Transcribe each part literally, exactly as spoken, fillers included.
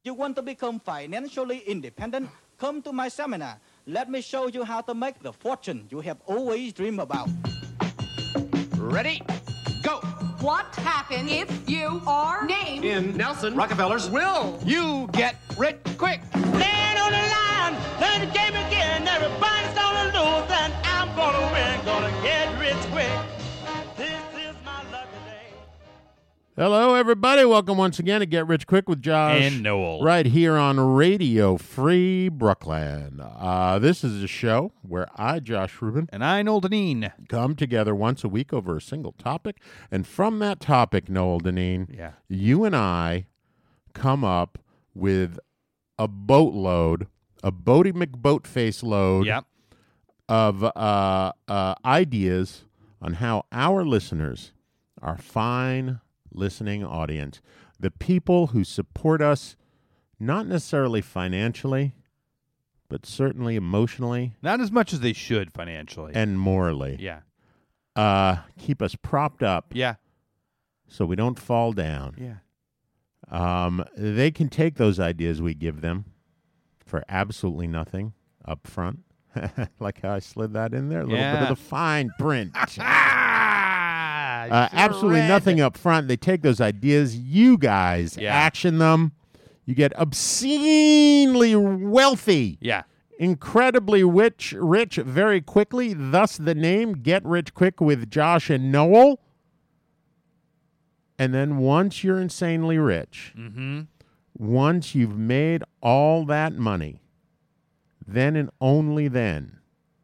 You want to become financially independent? Come to my seminar. Let me show you how to make the fortune you have always dreamed about. Ready? Go! What happens if you are named In Nelson Rockefeller's will, you get rich quick. Stand on the line, play the game again. Everybody's gonna lose, and I'm gonna win. Gonna get rich quick. This is my lucky day. Hello, everybody. Welcome once again to Get Rich Quick with Josh and Noel. Right here on Radio Free Brooklyn. Uh, this is a show where I, Josh Rubin, And I, Noel Deneen. come together once a week over a single topic. And from that topic, Noel Deneen, Yeah. you and I come up with a boatload, a Bodie McBoatface load Yep. of uh, uh, ideas on how our listeners, our fine listening audience, the people who support us, not necessarily financially, but certainly emotionally Not as much as they should financially. and morally, yeah. uh, keep us propped up Yeah. so we don't fall down. Yeah. Um, they can take those ideas we give them for absolutely nothing up front. Like how I slid that in there, a little bit Yeah. of the fine print. Ah, Uh, sure absolutely read. nothing up front. They take those ideas. You guys Yeah. action them. You get obscenely wealthy, Yeah. incredibly rich, rich very quickly. Thus the name Get Rich Quick with Josh and Noel. And then once you're insanely rich, Mm-hmm. once you've made all that money, then and only then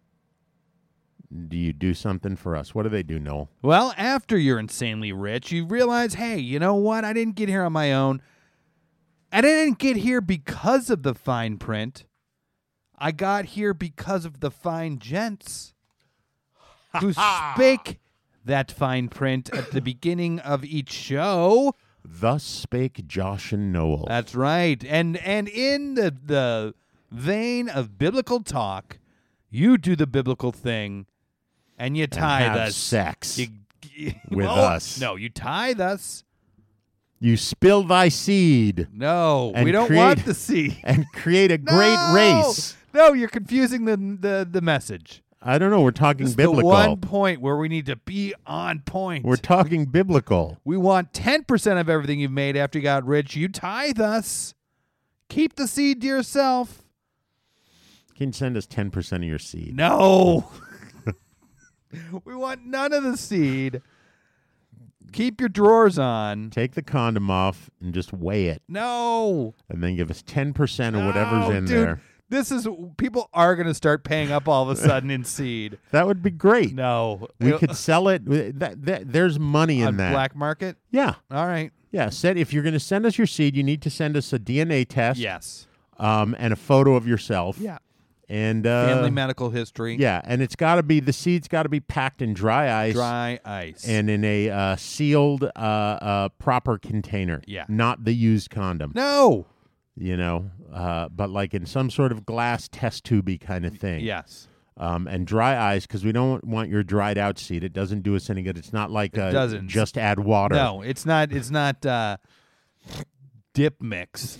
do you do something for us. What do they do, Noel? Well, after you're insanely rich, you realize, hey, you know what? I didn't get here on my own. I didn't get here because of the fine print. I got here because of the fine gents who spake that fine print at the beginning of each show. Thus spake Josh and Noel. That's right. And and in the, the vein of biblical talk, you do the biblical thing and you tithe have us. sex You- you- with well, us. No, you tithe us. You spill thy seed No, And we don't create- want the seed. and create a great No! race. No, you're confusing the the, the message. I don't know. We're talking This is biblical. the one point where we need to be on point. We're talking biblical. we want ten percent of everything you've made after you got rich. You tithe us. Keep the seed to yourself. Can you send us ten percent of your seed? No. We want none of the seed. Keep your drawers on. Take the condom off and just weigh it, No. and then give us ten percent of whatever's No, in dude, there. This is people are going to start paying up all of a sudden in seed. That would be great. No. We could sell it. That, that, there's money in on that. black market? Yeah. All right. Yeah. Send, if you're going to send us your seed, you need to send us a D N A test Yes. um, and a photo of yourself. Yeah. And uh, Family medical history. Yeah, and it's got to be, the seed's got to be packed in dry ice. Dry ice. And in a uh, sealed, uh, uh, proper container. Yeah. Not the used condom. No. You know, uh, but like in some sort of glass test tubey kind of thing. Yes. Um, and dry ice, because we don't want your dried out seed. It doesn't do us any good. It's not like uh, doesn't. just add water. No, it's not. It's not uh, dip mix.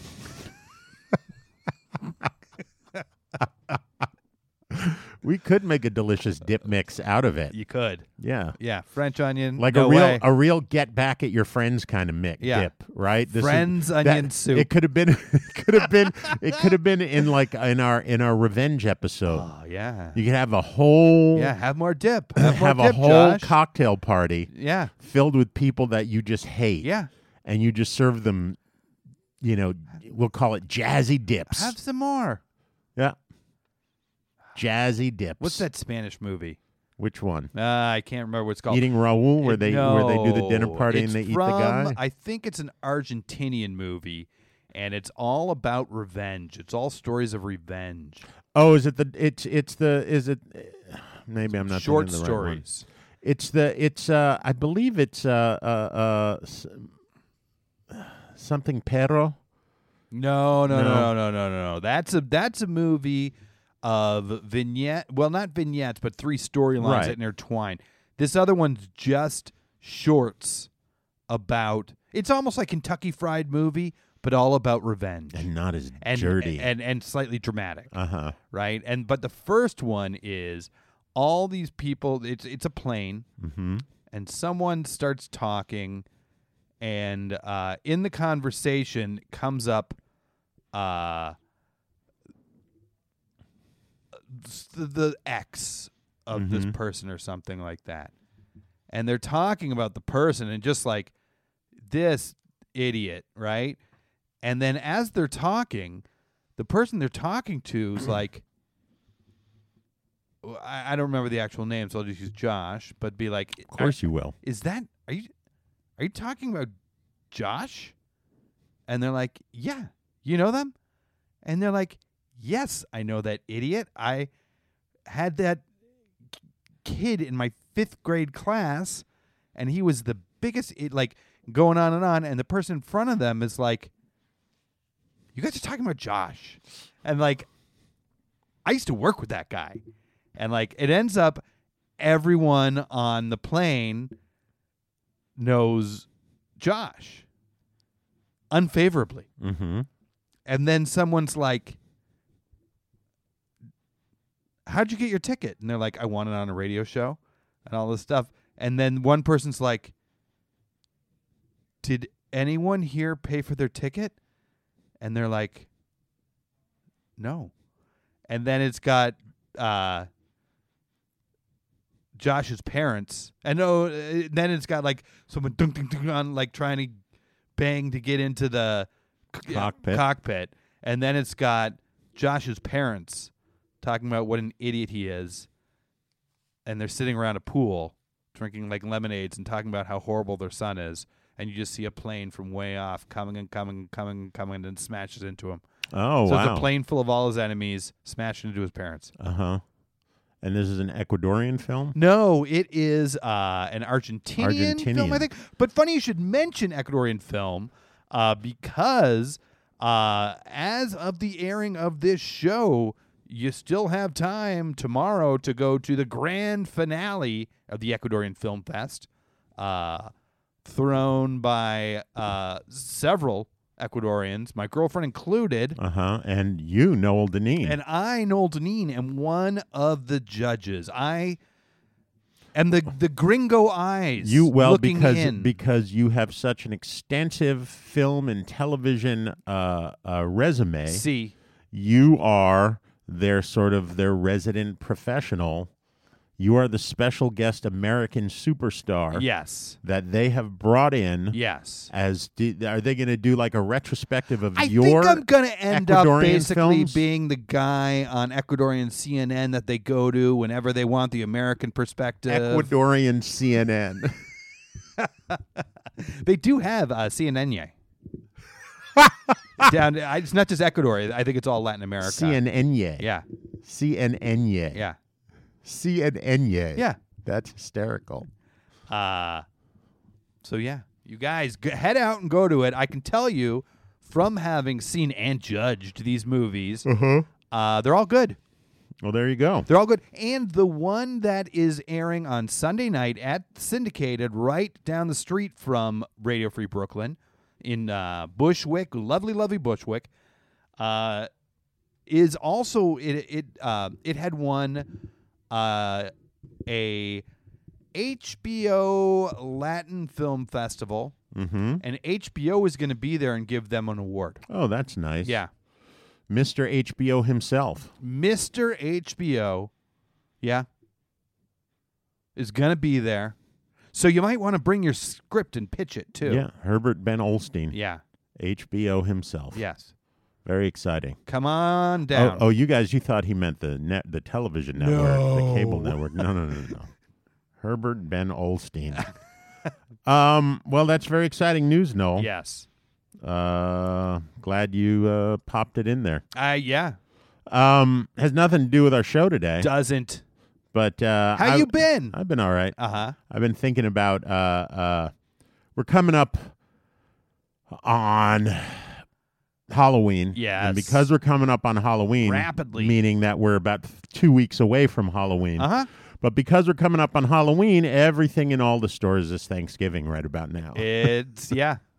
We could make a delicious dip mix out of it. You could. Yeah. Yeah. French onion. Like no a real way. a real get back at your friends kind of mix Yeah. dip, right? This is- Friends that- onion soup. It could have been it could have been it could have been in like in our in our revenge episode. Oh yeah. You could have a whole Yeah. Have more dip. Have, have more a dip, whole Josh. cocktail party Yeah. filled with people that you just hate. Yeah. And you just serve them, you know, we'll call it jazzy dips. Have some more. Yeah. Jazzy dips. What's that Spanish movie? Which one? Uh, I can't remember what it's called. Eating Raoul, where It- they where they do the dinner no, party and it's they eat the from- guy. I think it's an Argentinian movie, and it's all about revenge. It's all stories of revenge. Oh, is it the? It's it's the. Is it? Maybe I'm not Short thinking of the right one. stories. It's the. It's. Uh. I believe it's. Uh. Uh. uh s- something Perro. No, no, No. no, no, no, no, no, no. That's a that's a movie of vignette. Well, not vignettes, but three storylines Right. that intertwine. This other one's just shorts about. It's almost like Kentucky Fried Movie, but all about revenge And not as and dirty. and and slightly dramatic. Uh-huh. Right? And but the first one is all these people. It's it's a plane, Mm-hmm. and someone starts talking, and uh, in the conversation comes up, uh, the, the ex of this Mhm. person or something like that, and they're talking about the person and just like this idiot, right? And then as they're talking, the person they're talking to is like, I, I don't remember the actual name, so I'll just use Josh, but be like, Of course you will. is that, are you, are you talking about Josh? And they're like, yeah, you know them? And they're like, yes, I know that idiot. I had that k- kid in my fifth grade class, and he was the biggest, it, like, going on and on, and the person in front of them is like, you guys are talking about Josh. And, like, I used to work with that guy. And, like, it ends up everyone on the plane knows Josh unfavorably. Mm-hmm. And then someone's like, how'd you get your ticket? And they're like, I won it on a radio show and all this stuff. And then one person's like, did anyone here pay for their ticket? And they're like, no. And then it's got uh, Josh's parents. And oh, uh, then it's got like someone dunk, dunk, dunk on, like trying to bang to get into the c- Cockpit. cockpit. And then it's got Josh's parents talking about what an idiot he is. And they're sitting around a pool drinking like lemonades and talking about how horrible their son is. And you just see a plane from way off coming and coming and coming and coming and smashes into him. Oh, so wow. it's a plane full of all his enemies smashed into his parents. Uh-huh. And this is an Ecuadorian film? No, it is uh, an Argentinian, film, I Argentinian. think. But funny you should mention Ecuadorian film uh, because uh, as of the airing of this show, you still have time tomorrow to go to the grand finale of the Ecuadorian Film Fest, uh, thrown by uh, several Ecuadorians, my girlfriend included. Uh-huh. And you, Noel Deneen. And I, Noel Deneen, am one of the judges. I am the the gringo eyes. You well looking because in. because you have such an extensive film and television uh, uh, resume. See, You are their sort of their resident professional. You are the special guest American superstar yes, that they have brought in. yes. As do, are they going to do like a retrospective of I your? think I'm gonna end up Ecuadorian basically films? being the guy on Ecuadorian C N N that they go to whenever they want the American perspective. Ecuadorian C N N. They do have uh, C N N. Yeah. Down, I- it's not just Ecuador. I think it's all Latin America. C N N. Yeah, C N N. yeah. C N N. Yeah. That's hysterical. Uh, so yeah, you guys g- head out and go to it. I can tell you from having seen and judged these movies, Uh-huh. uh, they're all good. Well, there you go. They're all good. And the one that is airing on Sunday night at Syndicated right down the street from Radio Free Brooklyn in uh, Bushwick, lovely, lovely Bushwick, uh, is also, it it uh, it had won uh, a H B O Latin Film Festival, Mm-hmm. and H B O is going to be there and give them an award. Oh, that's nice. Yeah. Mister H B O himself. Mister H B O, yeah, is going to be there. So you might want to bring your script and pitch it, too. Yeah, Herbert Ben Olstein. Yeah. H B O himself. Yes. Very exciting. Come on down. Oh, oh, you guys, you thought he meant the net, the television network, the cable network. No, no, no, no. Herbert Ben Olstein. um. Well, that's very exciting news, Noel. Yes. Uh, glad you uh, popped it in there. Uh, yeah. Um, has nothing to do with our show today, Doesn't. but uh, How I- you been? I've been all right. Uh-huh. I've been thinking about uh, uh, we're coming up on Halloween. Yes. And because we're coming up on Halloween, Rapidly. meaning that we're about two weeks away from Halloween. Uh-huh. But because we're coming up on Halloween, everything in all the stores is Thanksgiving right about now. It's, yeah.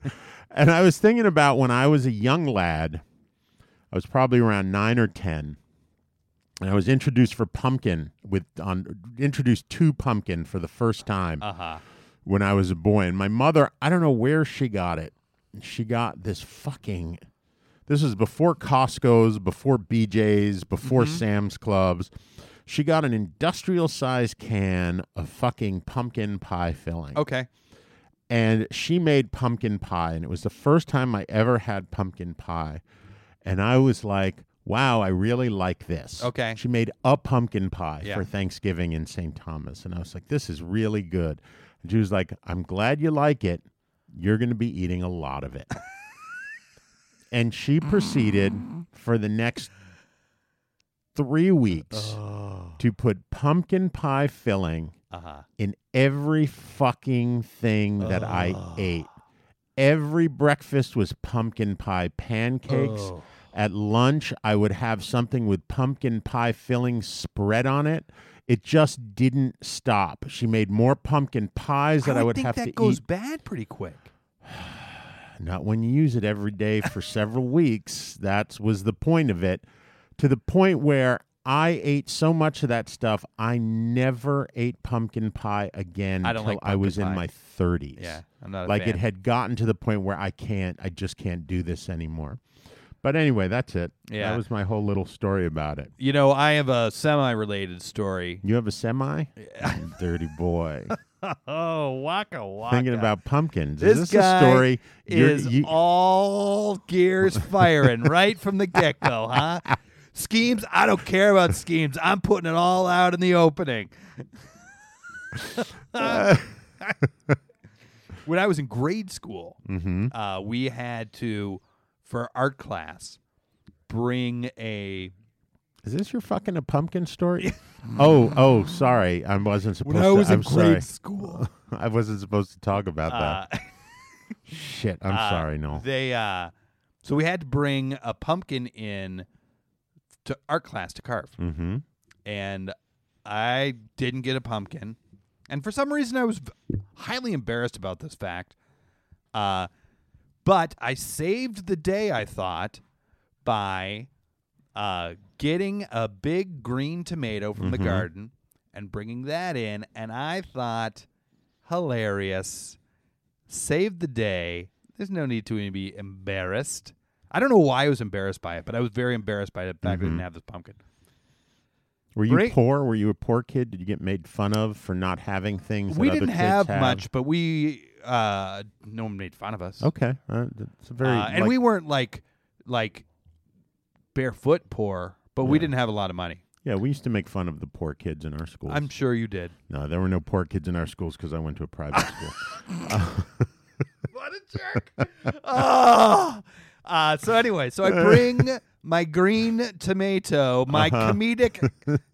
And I was thinking about when I was a young lad, I was probably around nine or ten, and I was introduced for pumpkin with on introduced to pumpkin for the first time Uh-huh. when I was a boy. And my mother, I don't know where she got it. She got this fucking. This was before Costco's, before B J's, before Mm-hmm. Sam's Clubs. She got an industrial-sized can of fucking pumpkin pie filling. Okay. And she made pumpkin pie, and it was the first time I ever had pumpkin pie. And I was like, wow, I really like this. Okay. She made a pumpkin pie Yeah. for Thanksgiving in Saint Thomas. And I was like, this is really good. And she was like, I'm glad you like it. You're going to be eating a lot of it. And she proceeded for the next three weeks to put pumpkin pie filling Uh-huh. in every fucking thing that I ate. Every breakfast was pumpkin pie pancakes. Oh. At lunch, I would have something with pumpkin pie filling spread on it. It just didn't stop. She made more pumpkin pies that I, I would think have that to goes eat. bad pretty quick. Not when you use it every day for several weeks. That was the point of it. To the point where I ate so much of that stuff, I never ate pumpkin pie again I don't until like I was pumpkin in pie. my thirties. Yeah, I'm not a like fan. it had gotten to the point where I can't, I just can't do this anymore. But anyway, that's it. Yeah. That was my whole little story about it. You know, I have a semi-related story. You have a semi? Dirty boy. Oh, waka waka. Thinking about pumpkins. this is this guy a story? You're- is you- all gears firing right from the get-go, huh? Schemes, I don't care about schemes. I'm putting it all out in the opening. When I was in grade school, Mhm. uh, we had to, for art class, bring a. Is this your fucking a pumpkin story? oh, oh, sorry. I wasn't supposed When I to. was in I'm grade sorry. school, I wasn't supposed to talk about uh, that. Shit, I'm uh, sorry, no. They uh, so we had to bring a pumpkin in to art class to carve, Mm-hmm. and I didn't get a pumpkin, and for some reason I was v- highly embarrassed about this fact. Uh, but I saved the day, I thought, by uh, getting a big green tomato from the Mhm. garden and bringing that in, and I thought, hilarious, saved the day. There's no need to even be embarrassed. I don't know why I was embarrassed by it, but I was very embarrassed by the fact that I Mhm. didn't have this pumpkin. Were you Bring- poor? Were you a poor kid? Did you get made fun of for not having things We that didn't other kids have, have much, but we uh, no one made fun of us. Okay. Uh, that's a very, Uh, and like- we weren't like like barefoot poor, but we Yeah. didn't have a lot of money. yeah, we used to make fun of the poor kids in our schools. I'm sure you did. No, there were no poor kids in our schools because I went to a private school. What a jerk! oh! Uh, so anyway, so I bring my green tomato, my Uh-huh. comedic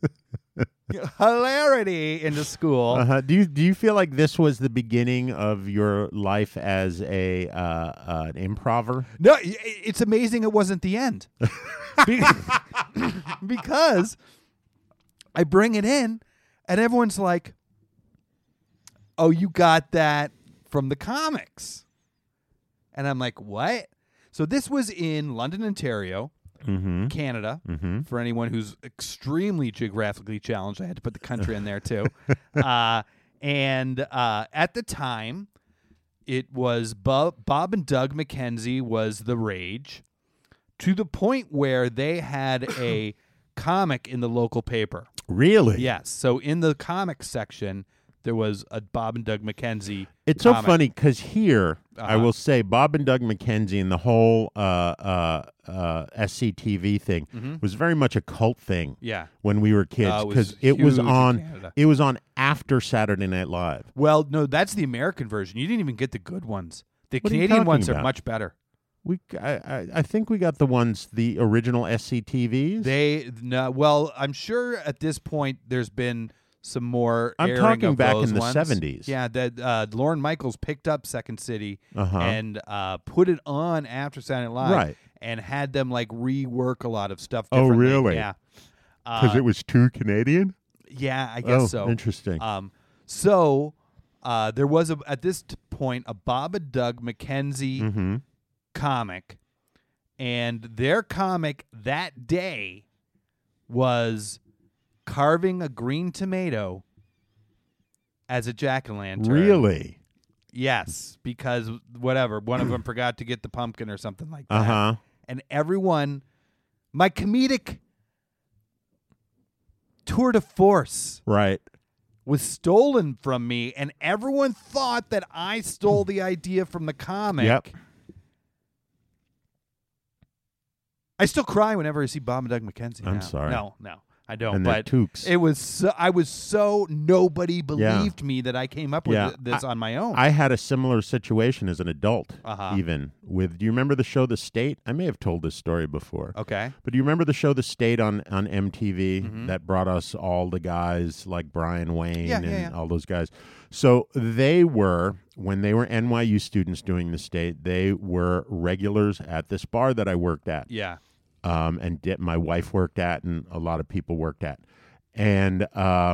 hilarity into school. Uh-huh. Do you do you feel like this was the beginning of your life as a uh, uh, an improver? No, i- it's amazing it wasn't the end. Be- because I bring it in and everyone's like, "Oh, you got that from the comics." And I'm like, "What?" So this was in London, Ontario, Mm-hmm. Canada. Mm-hmm. For anyone who's extremely geographically challenged, I had to put the country in there too. uh, and uh, at the time, it was Bob, Bob and Doug McKenzie was the rage, to the point where they had a comic in the local paper. Really? Yes. So in the comic section, there was a Bob and Doug McKenzie. It's so comic. funny because here, I Uh-huh. will say, Bob and Doug McKenzie and the whole uh, uh, uh, S C T V thing Mhm. was very much a cult thing Yeah. when we were kids Uh, it was because it was huge in on. Canada. It was on after Saturday Night Live. Well, no, that's the American version. You didn't even get the good ones. The What are you Canadian talking ones are about? much better. We, I, I, I think we got the ones, the original S C T Vs. They no, well, I'm sure at this point there's been some more. I'm airing talking of back those in the ones. seventies. Yeah, that uh, Lorne Michaels picked up Second City Uh-huh. and uh, put it on after Saturday Night Live, Right. and had them like rework a lot of stuff. Oh, differently. really? Yeah, Because Uh, it was too Canadian. yeah, I guess Oh, so. interesting. Um, so uh, there was a at this t- point a Bob and Doug McKenzie Mm-hmm. comic, and their comic that day was carving a green tomato as a jack-o'-lantern. Really? Yes, because whatever, one of them forgot to get the pumpkin or something like that. Uh-huh. And everyone, my comedic tour de force Right. was stolen from me, and everyone thought that I stole the idea from the comic. Yep. I still cry whenever I see Bob and Doug McKenzie. I'm now. sorry. No, no, I don't. And they're but toques. it was so, I was so nobody believed me that I came up with Yeah. th- this I- on my own. I had a similar situation as an adult, Uh-huh. even with. Do you remember the show The State? I may have told this story before. okay. But do you remember the show The State on, on M T V Mhm. that brought us all the guys like Brian Wayne Yeah, and yeah, yeah. all those guys? So they were, when they were N Y U students doing The State, they were regulars at this bar that I worked at. Yeah. Um, and di- my wife worked at, and a lot of people worked at. And uh,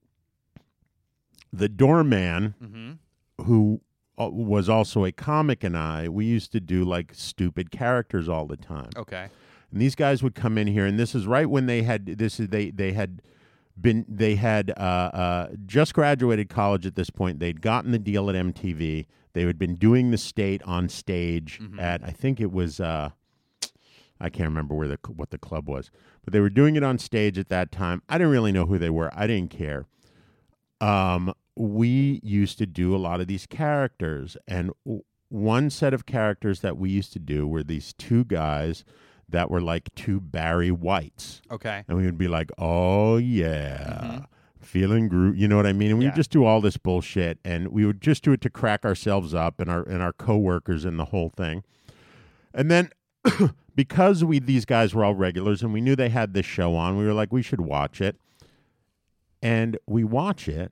the doorman, Mm-hmm. who uh, was also a comic, and I, we used to do like stupid characters all the time. Okay. And these guys would come in here, and this is right when they had this is they they had been they had uh, uh, just graduated college at this point. They'd gotten the deal at M T V. They had been doing The State on stage Mhm. at I think it was uh, I can't remember where the what the club was, but they were doing it on stage at that time. I didn't really know who they were. I didn't care. Um, we used to do a lot of these characters, and w- one set of characters that we used to do were these two guys that were like two Barry Whites. Okay. And we would be like, oh, yeah, feeling Groot. You know what I mean? And we Yeah. would just do all this bullshit, and we would just do it to crack ourselves up and our and our coworkers and the whole thing. And then because we these guys were all regulars and we knew they had this show on, we were like, we should watch it. And we watch it,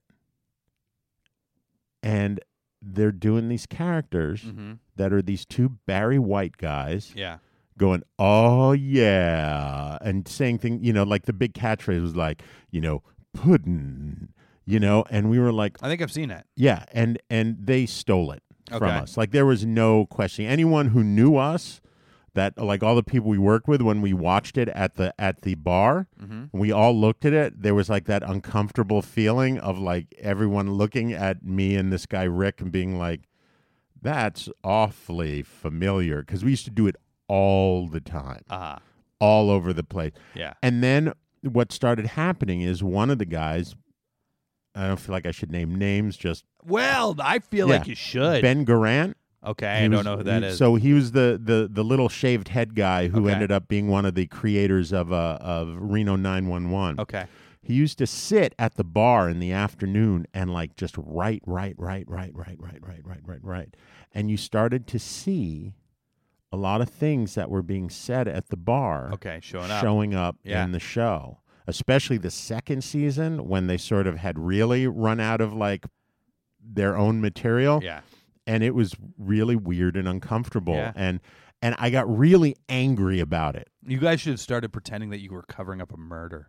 and they're doing these characters Mm-hmm. that are these two Barry White guys Yeah. going, oh, yeah, and saying things, you know, like the big catchphrase was like, you know, puddin', you know, and we were like, I think I've seen it. yeah, and and they stole it from Okay. us. Like there was no question. Anyone who knew us, that like all the people we worked with when we watched it at the at the bar, Mm-hmm. we all looked at it. There was like that uncomfortable feeling of like everyone looking at me and this guy Rick and being like, that's awfully familiar, because we used to do it all the time, Uh-huh. all over the place. Yeah. And then what started happening is one of the guys, I don't feel like I should name names, just Well, I feel Yeah. like you should. Ben Garant. okay. He I was- don't know who that he- is. So he was the, the, the little shaved head guy who Okay. ended up being one of the creators of uh, of Reno nine one one. okay. He used to sit at the bar in the afternoon and like just write, write, write, write, write, write, write, write, write, write. And you started to see a lot of things that were being said at the bar Okay. Showing up. showing up Yeah. in the show, especially the second season when they sort of had really run out of like their own material. Yeah. And it was really weird and uncomfortable. Yeah. And and I got really angry about it. You guys should have started pretending that you were covering up a murder.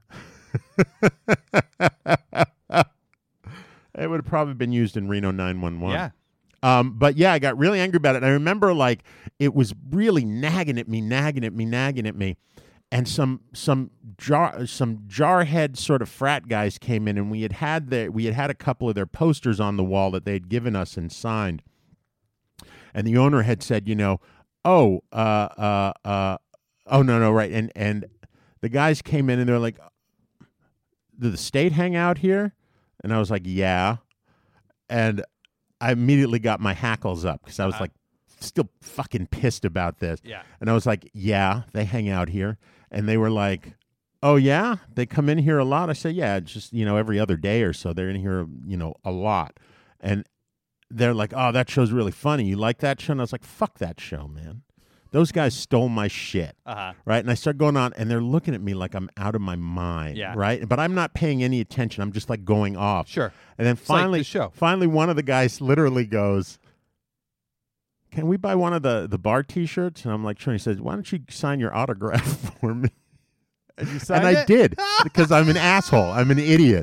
It would have probably been used in Reno nine one one. Yeah. Um, but yeah, I got really angry about it. And I remember like it was really nagging at me, nagging at me, nagging at me. And some some jar some jarhead sort of frat guys came in, and we had had their, we had had a couple of their posters on the wall that they'd given us and signed. And the owner had said, you know, oh, uh, uh, uh, oh no, no, right. And and the guys came in and they're like, did the state hang out here? And I was like, yeah. And I immediately got my hackles up because I was Uh-huh. like still fucking pissed about this. Yeah. And I was like, yeah, they hang out here. And they were like, oh, yeah, they come in here a lot. I said, yeah, just, you know, every other day or so. They're in here, you know, a lot. And they're like, oh, that show's really funny. You like that show? And I was like, fuck that show, man. Those guys stole my shit. Uh-huh. Right. And I start going on, and they're looking at me like I'm out of my mind. Yeah. Right. But I'm not paying any attention. I'm just like going off. Sure. And then like finally, the show. finally, one of the guys literally goes, can we buy one of the, the bar T-shirts? And I'm like, sure. He says, why don't you sign your autograph for me? And you And I did, because I'm an asshole. I'm an idiot.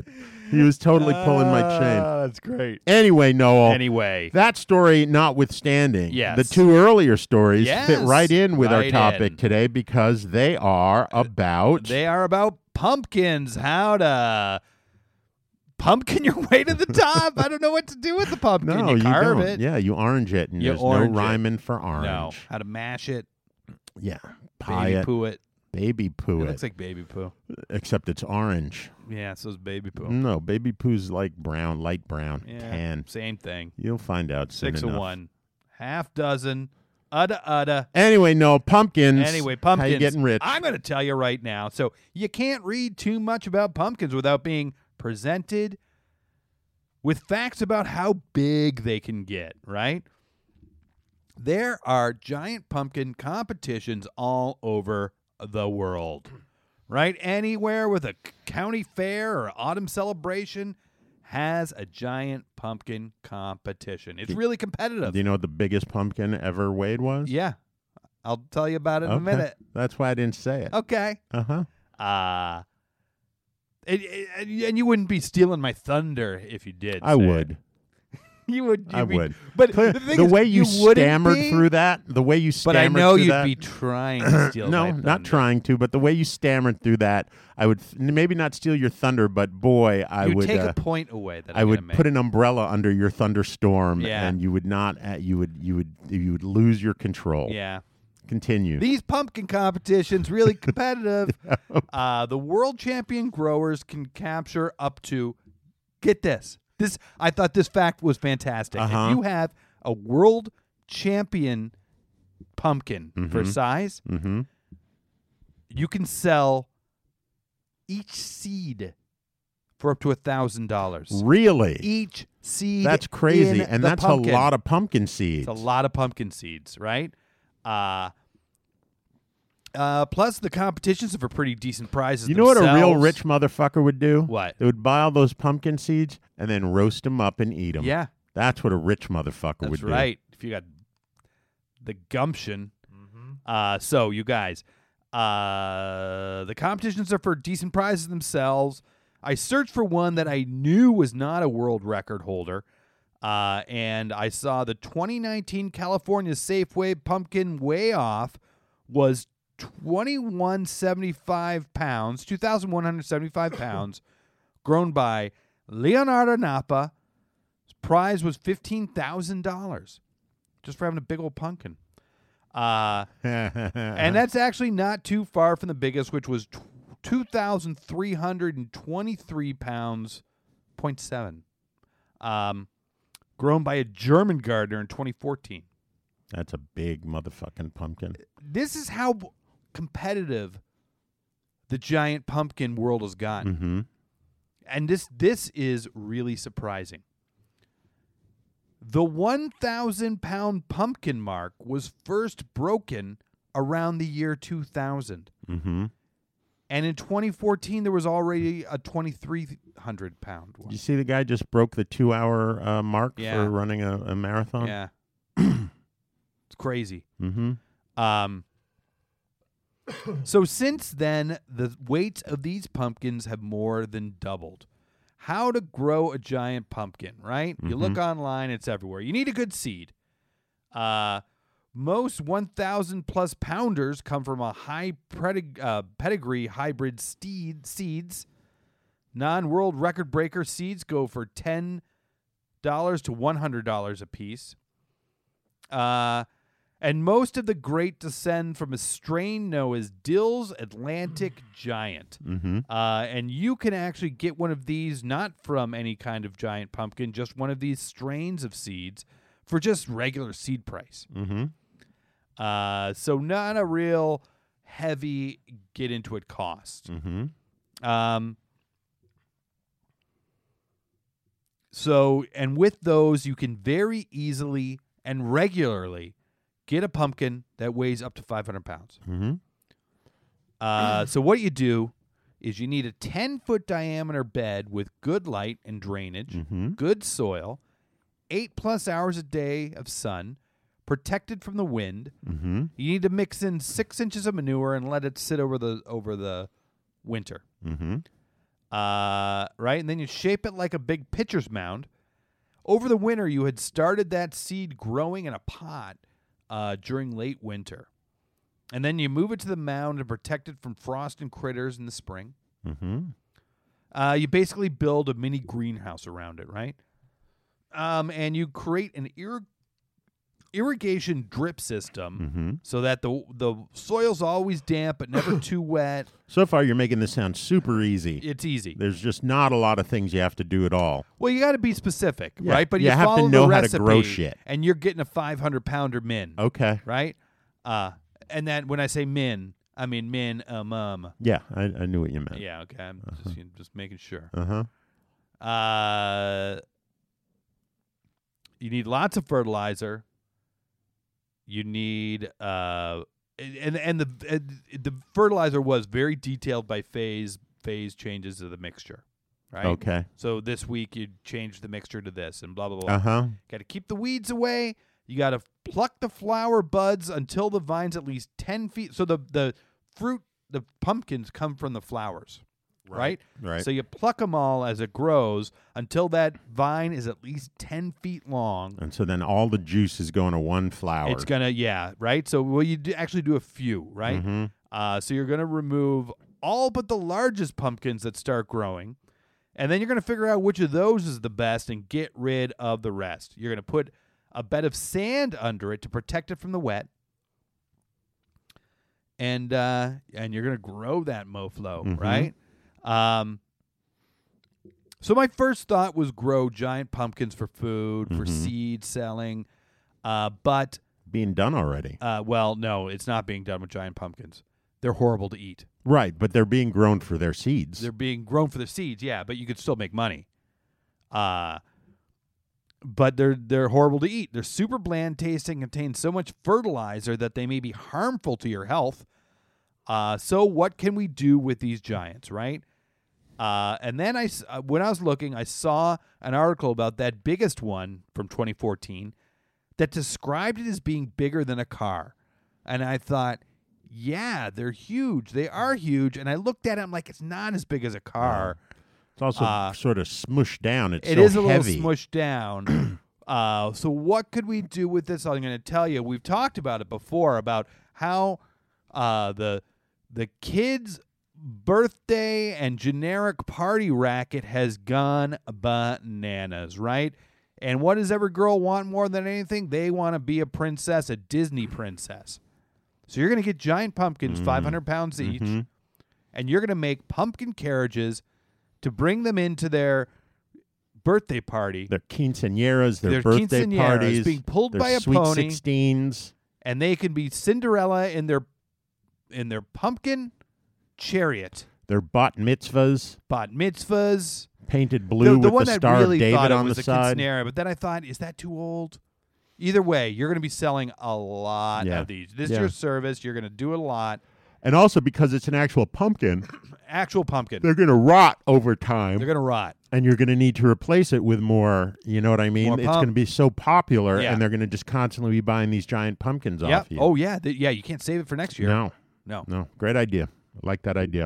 He was totally pulling my chain. Oh, that's great. Anyway, Noel. Anyway. That story notwithstanding, Yes. the two earlier stories Yes. fit right in with our Right topic in. today because they are about They are about pumpkins. How to pumpkin your way to the top. I don't know what to do with the pumpkin. no, you you carve don't. it. Yeah, you orange it, and You there's orange no it. rhyming for orange. No. How to mash it. Yeah, pie Baby it, poo it. baby poo It it. looks like baby poo. Except it's orange. Yeah, so it's baby poo. No, baby poo's like brown, light brown, Yeah, tan. same thing. You'll find out soon Six of enough. one. Half dozen. Udda udda. Anyway, no pumpkins. Anyway, pumpkins. How you getting rich? I'm going to tell you right now. So you can't read too much about pumpkins without being presented with facts about how big they can get, right? There are giant pumpkin competitions all over the world, right? Anywhere with a c- county fair or autumn celebration has a giant pumpkin competition. It's really competitive. Do you know what the biggest pumpkin ever weighed was? Yeah. I'll tell you about it in Okay. a minute. That's why I didn't say it. Okay. Uh huh. Uh, and, and and you wouldn't be stealing my thunder if you did. I say would. it. You would. I you'd be- would. But Clear- the, thing the is, way you, wouldn't stammered be, through that, the way you But I stammered know through you'd that, be trying to steal no, my not thunder. trying to, but the way you stammered through that, I would th- maybe not steal your thunder, but boy, I You'd would. take uh, a point away that I I'm would gonna make. put an umbrella under your thunderstorm, Yeah. and you would not. Uh, you would. You would. You would lose your control. Yeah. Continue. These pumpkin competitions really competitive. uh, the world champion growers can capture up to, get this. This I thought this fact was fantastic. Uh-huh. If you have a world champion pumpkin for size, mm-hmm. you can sell each seed for up to a thousand dollars. Really? Each seed. That's crazy, in and the that's pumpkin. a lot of pumpkin seeds. It's a lot of pumpkin seeds, right? Uh, uh, plus, the competitions are for pretty decent prizes. You know what a real themselves. rich motherfucker would do? What? They would buy all those pumpkin seeds and then roast them up and eat them. Yeah, That's what a rich motherfucker would that's do. right. If you got the gumption. Uh, so, you guys, uh, the competitions are for decent prizes themselves. I searched for one that I knew was not a world record holder. Uh, and I saw the twenty nineteen California Safeway Pumpkin Way Off was twenty-one seventy-five pounds, two thousand one hundred seventy-five pounds, grown by Leonardo Napa. His prize was fifteen thousand dollars just for having a big old pumpkin. Uh, and that's actually not too far from the biggest, which was t- two thousand three hundred twenty-three pounds, point seven. Um, grown by a German gardener in twenty fourteen. That's a big motherfucking pumpkin. This is how b- competitive the giant pumpkin world has gotten. Mm-hmm. And this this is really surprising. The one thousand pound pumpkin mark was first broken around the year two thousand. Mm-hmm. And in twenty fourteen, there was already a twenty-three hundred pound one. You see the guy just broke the two-hour uh, mark Yeah. for running a, a marathon? Yeah. It's crazy. Mm-hmm. Um, so since then, the weights of these pumpkins have more than doubled. How to grow a giant pumpkin, right? You look online, it's everywhere. You need a good seed. Uh, most one thousand plus pounders come from a high predig- uh, pedigree hybrid steed seeds. Non-world record breaker seeds go for ten dollars to one hundred dollars a piece. Uh, and most of the great descend from a strain known as Dill's Atlantic Giant. Mm-hmm. Uh, and you can actually get one of these, not from any kind of giant pumpkin, just one of these strains of seeds for just regular seed price. Mm-hmm. Uh, so not a real heavy get into it cost. Mm-hmm. Um, so, and with those, you can very easily and regularly get a pumpkin that weighs up to five hundred pounds. Mm-hmm. Uh, so what you do is you need a ten-foot diameter bed with good light and drainage, Mm-hmm. good soil, eight plus hours a day of sun, protected from the wind. Mm-hmm. You need to mix in six inches of manure and let it sit over the over the winter. Mm-hmm. Uh, right? And then you shape it like a big pitcher's mound. Over the winter, you had started that seed growing in a pot uh, during late winter. And then you move it to the mound and protect it from frost and critters in the spring. Mm-hmm. Uh, you basically build a mini greenhouse around it, right? Um, and you create an ir- irrigation drip system Mm-hmm. so that the the soil's always damp but never too wet. So far, you're making this sound super easy. It's easy. There's just not a lot of things you have to do at all. Well, you got to be specific, Yeah, right? But you you, have to follow know the how to recipe, grow shit. and you're getting a five hundred pounder min, Okay. right? Uh, and then when I say min, I mean min um um. Yeah, I, I knew what you meant. Yeah, okay. I'm just you know, just making sure. Uh-huh. Uh, you need lots of fertilizer. You need uh, and and the and the fertilizer was very detailed by phase phase changes of the mixture, right? Okay. So this week you change the mixture to this and blah blah blah. Uh-huh. Got to keep the weeds away. You got to pluck the flower buds until the vine's at least ten feet. So the the fruit, the pumpkins come from the flowers. Right? Right. So you pluck them all as it grows until that vine is at least ten feet long. And so then all the juice is going to one flower. It's going to, yeah, right? So, well, you do actually do a few, right? Mhm. Uh, so you're going to remove all but the largest pumpkins that start growing. And then you're going to figure out which of those is the best and get rid of the rest. You're going to put a bed of sand under it to protect it from the wet. And uh, and you're going to grow that moflo, Mhm. right? Um, so my first thought was grow giant pumpkins for food, for Mhm. seed selling. Uh, but, being done already. uh, well, no, it's not being done with giant pumpkins. They're horrible to eat. Right, but they're being grown for their seeds. They're being grown for the seeds, yeah, but you could still make money. Uh, but they're they're horrible to eat. They're super bland tasting, contain so much fertilizer that they may be harmful to your health. Uh, so what can we do with these giants, right? Uh, and then I, s- uh, when I was looking, I saw an article about that biggest one from twenty fourteen that described it as being bigger than a car. And I thought, yeah, they're huge. They are huge. And I looked at it, I'm like, it's not as big as a car. It's also uh, sort of smushed down. It's It so is a heavy. little smushed down. uh, so what could we do with this? I'm going to tell you. We've talked about it before about how uh, the the kids' birthday and generic party racket has gone bananas, right? And what does every girl want more than anything? They want to be a princess, a Disney princess. So you're going to get giant pumpkins, five hundred pounds each, Mhm. and you're going to make pumpkin carriages to bring them into their birthday party. Their quinceañeras, their, Their birthday quinceañeras parties, being pulled their by a sweet pony. sixteens. And they can be Cinderella in their in their pumpkin chariot. Their bat mitzvahs, Bat mitzvahs. painted blue the, the with one the that Star really of David thought it on was the a side. quinceanera, but then I thought, is that too old? Either way, you're going to be selling a lot Yeah. of these. This Yeah. is your service. You're going to do a lot. And also because it's an actual pumpkin, Actual pumpkin. they're going to rot over time. They're going to rot. and you're going to need to replace it with more, you know what I mean? More It's pump. going to be so popular, Yeah. and they're going to just constantly be buying these giant pumpkins Yeah. off you. Oh, yeah. Th- yeah, you can't save it for next year. No, No. no. Great idea. I like that idea.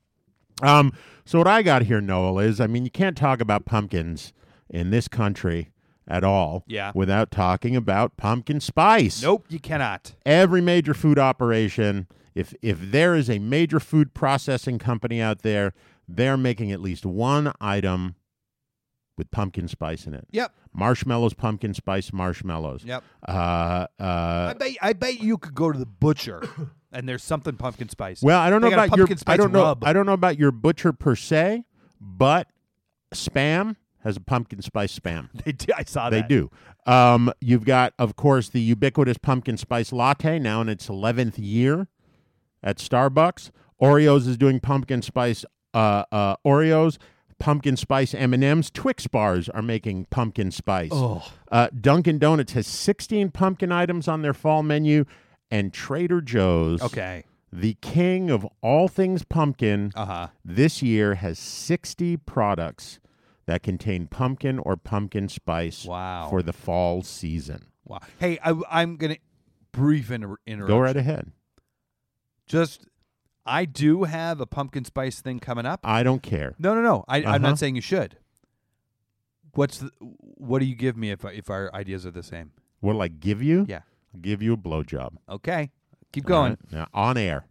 Um, so what I got here, Noel, is, I mean, you can't talk about pumpkins in this country at all Yeah. without talking about pumpkin spice. Nope, you cannot. Every major food operation, if if there is a major food processing company out there, they're making at least one item with pumpkin spice in it. Yep. Marshmallows, pumpkin spice marshmallows. Yep. Uh, I uh, bet I bet you could go to the butcher and there's something pumpkin spice. well, I don't They know got a about your pumpkin I spice don't know rub. I don't know about your butcher per se, but Spam has a pumpkin spice Spam. They do. I saw They that. do. Um, you've got, of course, the ubiquitous pumpkin spice latte now in its eleventh year at Starbucks. Oreos is doing pumpkin spice uh, uh, Oreos. Pumpkin spice M and M's. Twix bars are making pumpkin spice. Oh. Uh, Dunkin' Donuts has sixteen pumpkin items on their fall menu. And Trader Joe's, Okay. the king of all things pumpkin, Uh-huh. this year has sixty products that contain pumpkin or pumpkin spice Wow. for the fall season. Wow. Hey, I, I'm going to brief inter- interruption. Go right ahead. Just, I do have a pumpkin spice thing coming up. I don't care. No, no, no. I, I'm Uh-huh. not saying you should. What's the, what do you give me if if our ideas are the same? What'll I give you? Yeah. I'll give you a blowjob. Okay. Keep going. All right? Now, on air.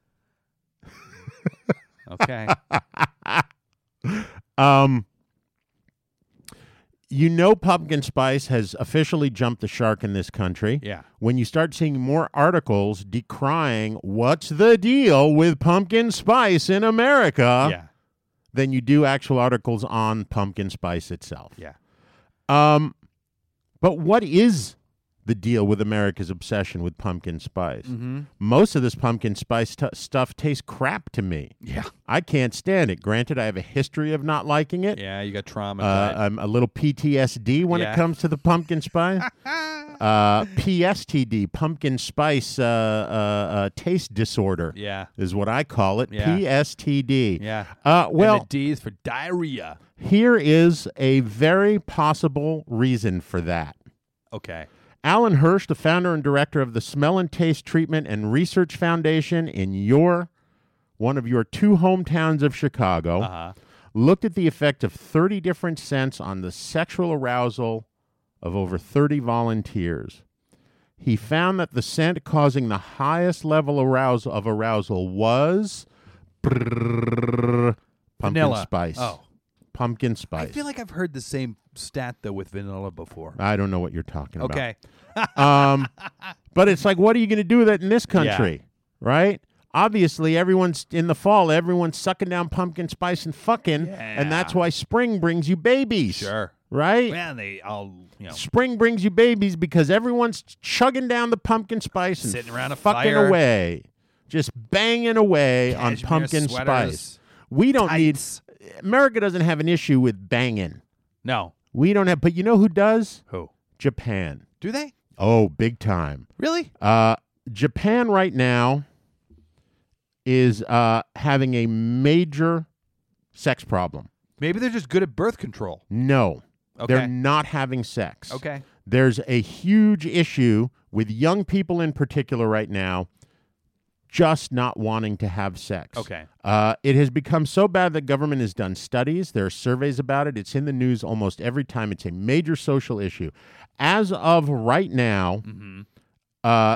Okay. Um, you know, pumpkin spice has officially jumped the shark in this country. Yeah. When you start seeing more articles decrying what's the deal with pumpkin spice in America, yeah. than you do actual articles on pumpkin spice itself. Yeah. Um, but what is the deal with America's obsession with pumpkin spice? Mm-hmm. Most of this pumpkin spice t- stuff tastes crap to me. Yeah. I can't stand it. Granted, I have a history of not liking it. Yeah. You got trauma. Uh, I'm a little P T S D when Yeah. it comes to the pumpkin spice. uh, P S T D, pumpkin spice uh, uh, uh, taste disorder, yeah. is what I call it. Yeah. P S T D. Yeah. Uh, well, and the D is for diarrhea. here is a very possible reason for that. Okay. Alan Hirsch, the founder and director of the Smell and Taste Treatment and Research Foundation in your one of your two hometowns of Chicago, Uh-huh. looked at the effect of thirty different scents on the sexual arousal of over thirty volunteers. He found that the scent causing the highest level arousal of arousal was brrrr, pumpkin Vanilla. spice. Oh. Pumpkin spice. I feel like I've heard the same stat, though, with vanilla before. I don't know what you're talking about. Okay. Um, but it's like, what are you going to do with it in this country, right? Obviously, everyone's in the fall. Everyone's sucking down pumpkin spice and fucking, and that's Yeah. why spring brings you babies. Sure. Right? Well, they all, you know, Spring brings you babies because everyone's chugging down the pumpkin spice and Sitting around a fucking fire. away, just banging away on Cashmere pumpkin sweaters, spice. We don't tights. need. America doesn't have an issue with banging. No. We don't have, but you know who does? Who? Japan. Do they? Oh, big time. Really? Uh, Japan right now is uh, having a major sex problem. Maybe they're just good at birth control. No, Okay. they're not having sex. Okay. There's a huge issue with young people in particular right now just not wanting to have sex. Okay. Uh, it has become so bad that government has done studies. There are surveys about it. It's in the news almost every time. It's a major social issue. As of right now, Mm-hmm. uh,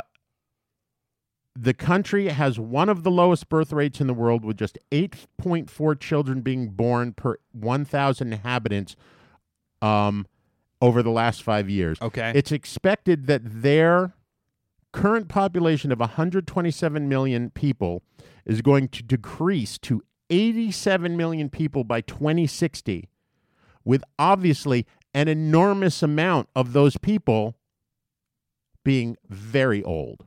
the country has one of the lowest birth rates in the world, with just eight point four children being born per one thousand inhabitants um, over the last five years. Okay. It's expected that their current population of one hundred twenty-seven million people is going to decrease to eighty-seven million people by twenty sixty, with obviously an enormous amount of those people being very old.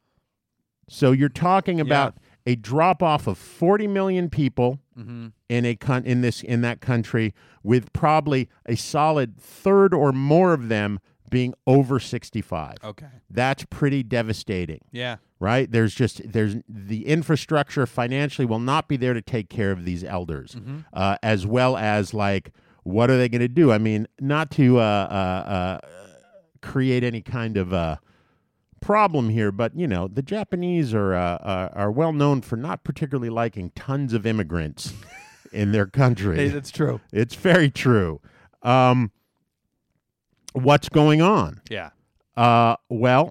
So you're talking about a drop off of forty million people Mm-hmm. in a con- in this in that country, with probably a solid third or more of them being over sixty-five. Okay. That's pretty devastating, Yeah. right? There's just there's the infrastructure financially will not be there to take care of these elders, Mm-hmm. uh, as well as like what are they going to do? I mean, not to uh, uh, uh, create any kind of uh, problem here, but you know, the Japanese are uh, uh, are well known for not particularly liking tons of immigrants in their country. Hey, that's true. It's very true. Um, what's going on? Yeah. Uh, well,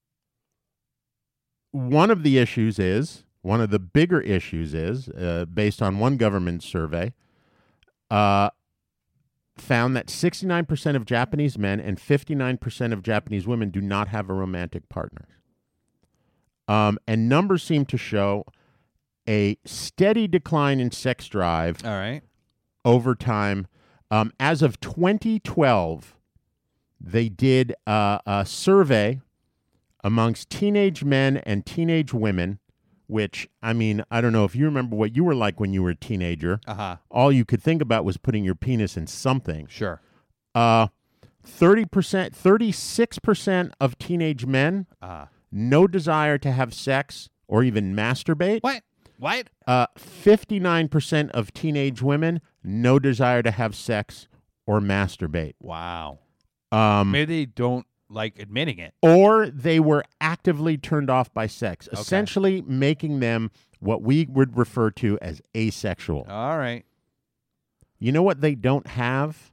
one of the issues is, one of the bigger issues is, uh, based on one government survey, uh, found that sixty-nine percent of Japanese men and fifty-nine percent of Japanese women do not have a romantic partner. Um, and numbers seem to show a steady decline in sex drive All right. over time. Um, as of twenty twelve, they did uh, a survey amongst teenage men and teenage women, which, I mean, I don't know if you remember what you were like when you were a teenager. Uh-huh. All you could think about was putting your penis in something. Sure. Uh, thirty percent, thirty-six percent of teenage men, Uh-huh. no desire to have sex or even masturbate. What? What? Uh, fifty-nine percent of teenage women, no desire to have sex or masturbate. Wow. Um, Maybe they don't like admitting it. or they were actively turned off by sex, essentially making them what we would refer to as asexual. All right. You know what they don't have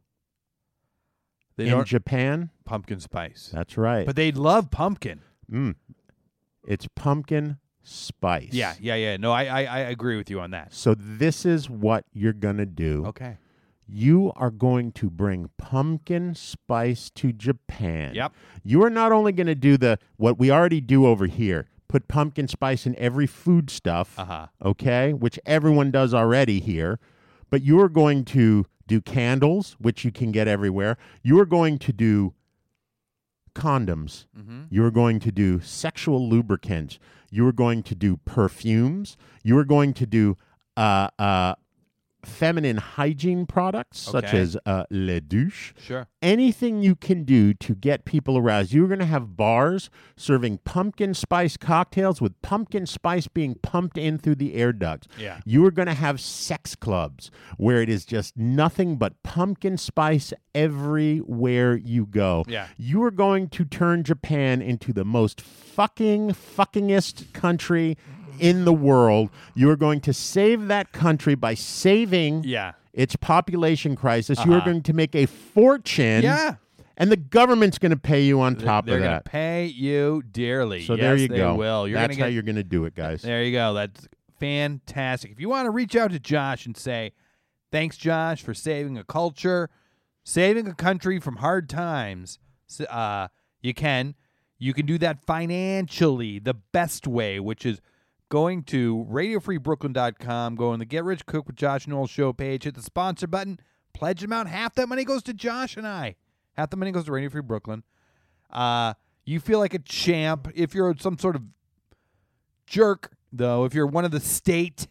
They in don't Japan? pumpkin spice. That's right. But they love pumpkin. Mm. It's pumpkin spice. Yeah, yeah, yeah. No, I, I I agree with you on that. So this is what you're going to do. Okay. You are going to bring pumpkin spice to Japan. Yep. You are not only going to do the what we already do over here, put pumpkin spice in every food stuff, Uh-huh. okay, which everyone does already here, but you are going to do candles, which you can get everywhere. You are going to do condoms. Mm-hmm. You are going to do sexual lubricants. You are going to do perfumes. You are going to do uh, uh, feminine hygiene products, such Okay. as uh, Le Douche. Sure. Anything you can do to get people aroused. You're going to have bars serving pumpkin spice cocktails with pumpkin spice being pumped in through the air ducts. Yeah. You are going to have sex clubs where it is just nothing but pumpkin spice everywhere you go. Yeah. You are going to turn Japan into the most fucking fuckingest country in the world. You are going to save that country by saving Yeah. its population crisis. You are Uh-huh. going to make a fortune. Yeah. And the government's going to pay you on Th- top They're of gonna that. pay you dearly. So Yes, there you they go. will. You're That's gonna how get, you're going to do it, guys. There you go. That's fantastic. If you want to reach out to Josh and say, thanks, Josh, for saving a culture, saving a country from hard times, s- uh, you can. You can do that financially the best way, which is going to radio free brooklyn dot com, go on the Get Rich Cook with Josh Noel show page, hit the sponsor button, pledge amount. Half that money goes to Josh and I. Half the money goes to Radio Free Brooklyn. Uh, you feel like a champ if you're some sort of jerk, though. If you're one of the state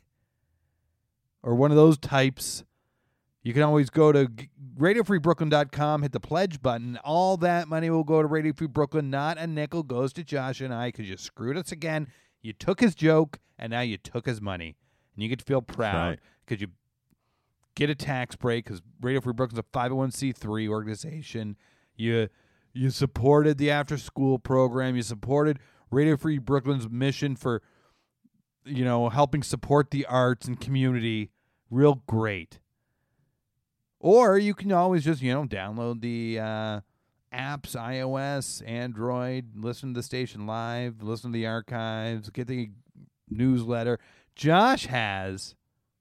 or one of those types, you can always go to radio free brooklyn dot com, hit the pledge button. All that money will go to Radio Free Brooklyn. Not a nickel goes to Josh and I because you screwed us again. You took his joke, and now you took his money. And you get to feel proud because you get a tax break because Radio Free Brooklyn's a five oh one c three organization. You you supported the after-school program. You supported Radio Free Brooklyn's mission for, you know, helping support the arts and community. Real great. Or you can always just, you know, download the uh, apps, iOS, Android, listen to the station live, listen to the archives, get the newsletter. Josh has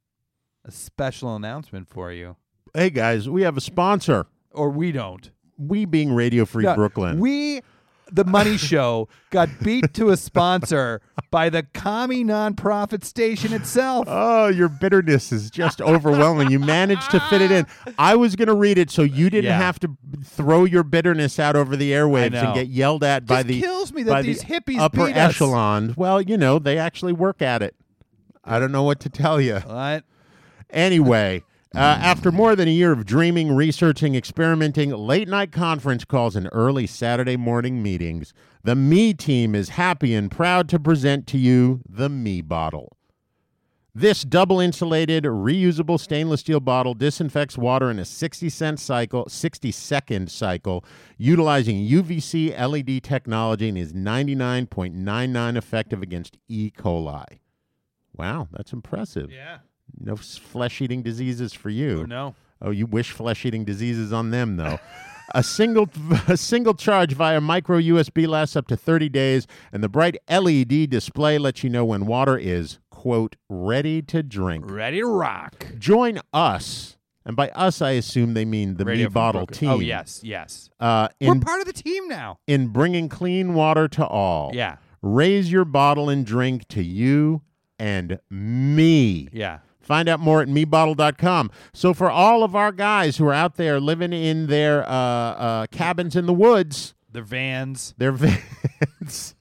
a special announcement for you. Hey, guys, we have a sponsor. Or we don't. We being Radio Free No, Brooklyn. We, the Money Show, got beat to a sponsor by the commie nonprofit station itself. Oh, your bitterness is just overwhelming. You managed to fit it in. I was going to read it so you didn't Yeah. have to throw your bitterness out over the airwaves I and know. get yelled at by Just the kills me that by these the hippies upper beat us. echelon. Well, you know, they actually work at it. I don't know what to tell you. What? Anyway, uh, after more than a year of dreaming, researching, experimenting, late-night conference calls, and early Saturday morning meetings, the Me team is happy and proud to present to you the Me Bottle. This double-insulated, reusable stainless steel bottle disinfects water in a sixty cent cycle, sixty second cycle, utilizing U V C L E D technology and is ninety-nine point nine nine effective against E. coli. Wow, that's impressive. Yeah. No s- flesh-eating diseases for you. Oh, no. Oh, you wish flesh-eating diseases on them, though. a single a single charge via micro U S B lasts up to thirty days, and the bright L E D display lets you know when water is, quote, ready to drink. Ready to rock. Join us, and by us I assume they mean the Radio Me Free Bottle Brooklyn. team. Oh, yes, yes. Uh, We're in, part of the team now. in bringing clean water to all. Yeah. Raise your bottle and drink to you and me. Yeah. Find out more at me bottle dot com. So for all of our guys who are out there living in their uh, uh, cabins in the woods, Their vans. their vans,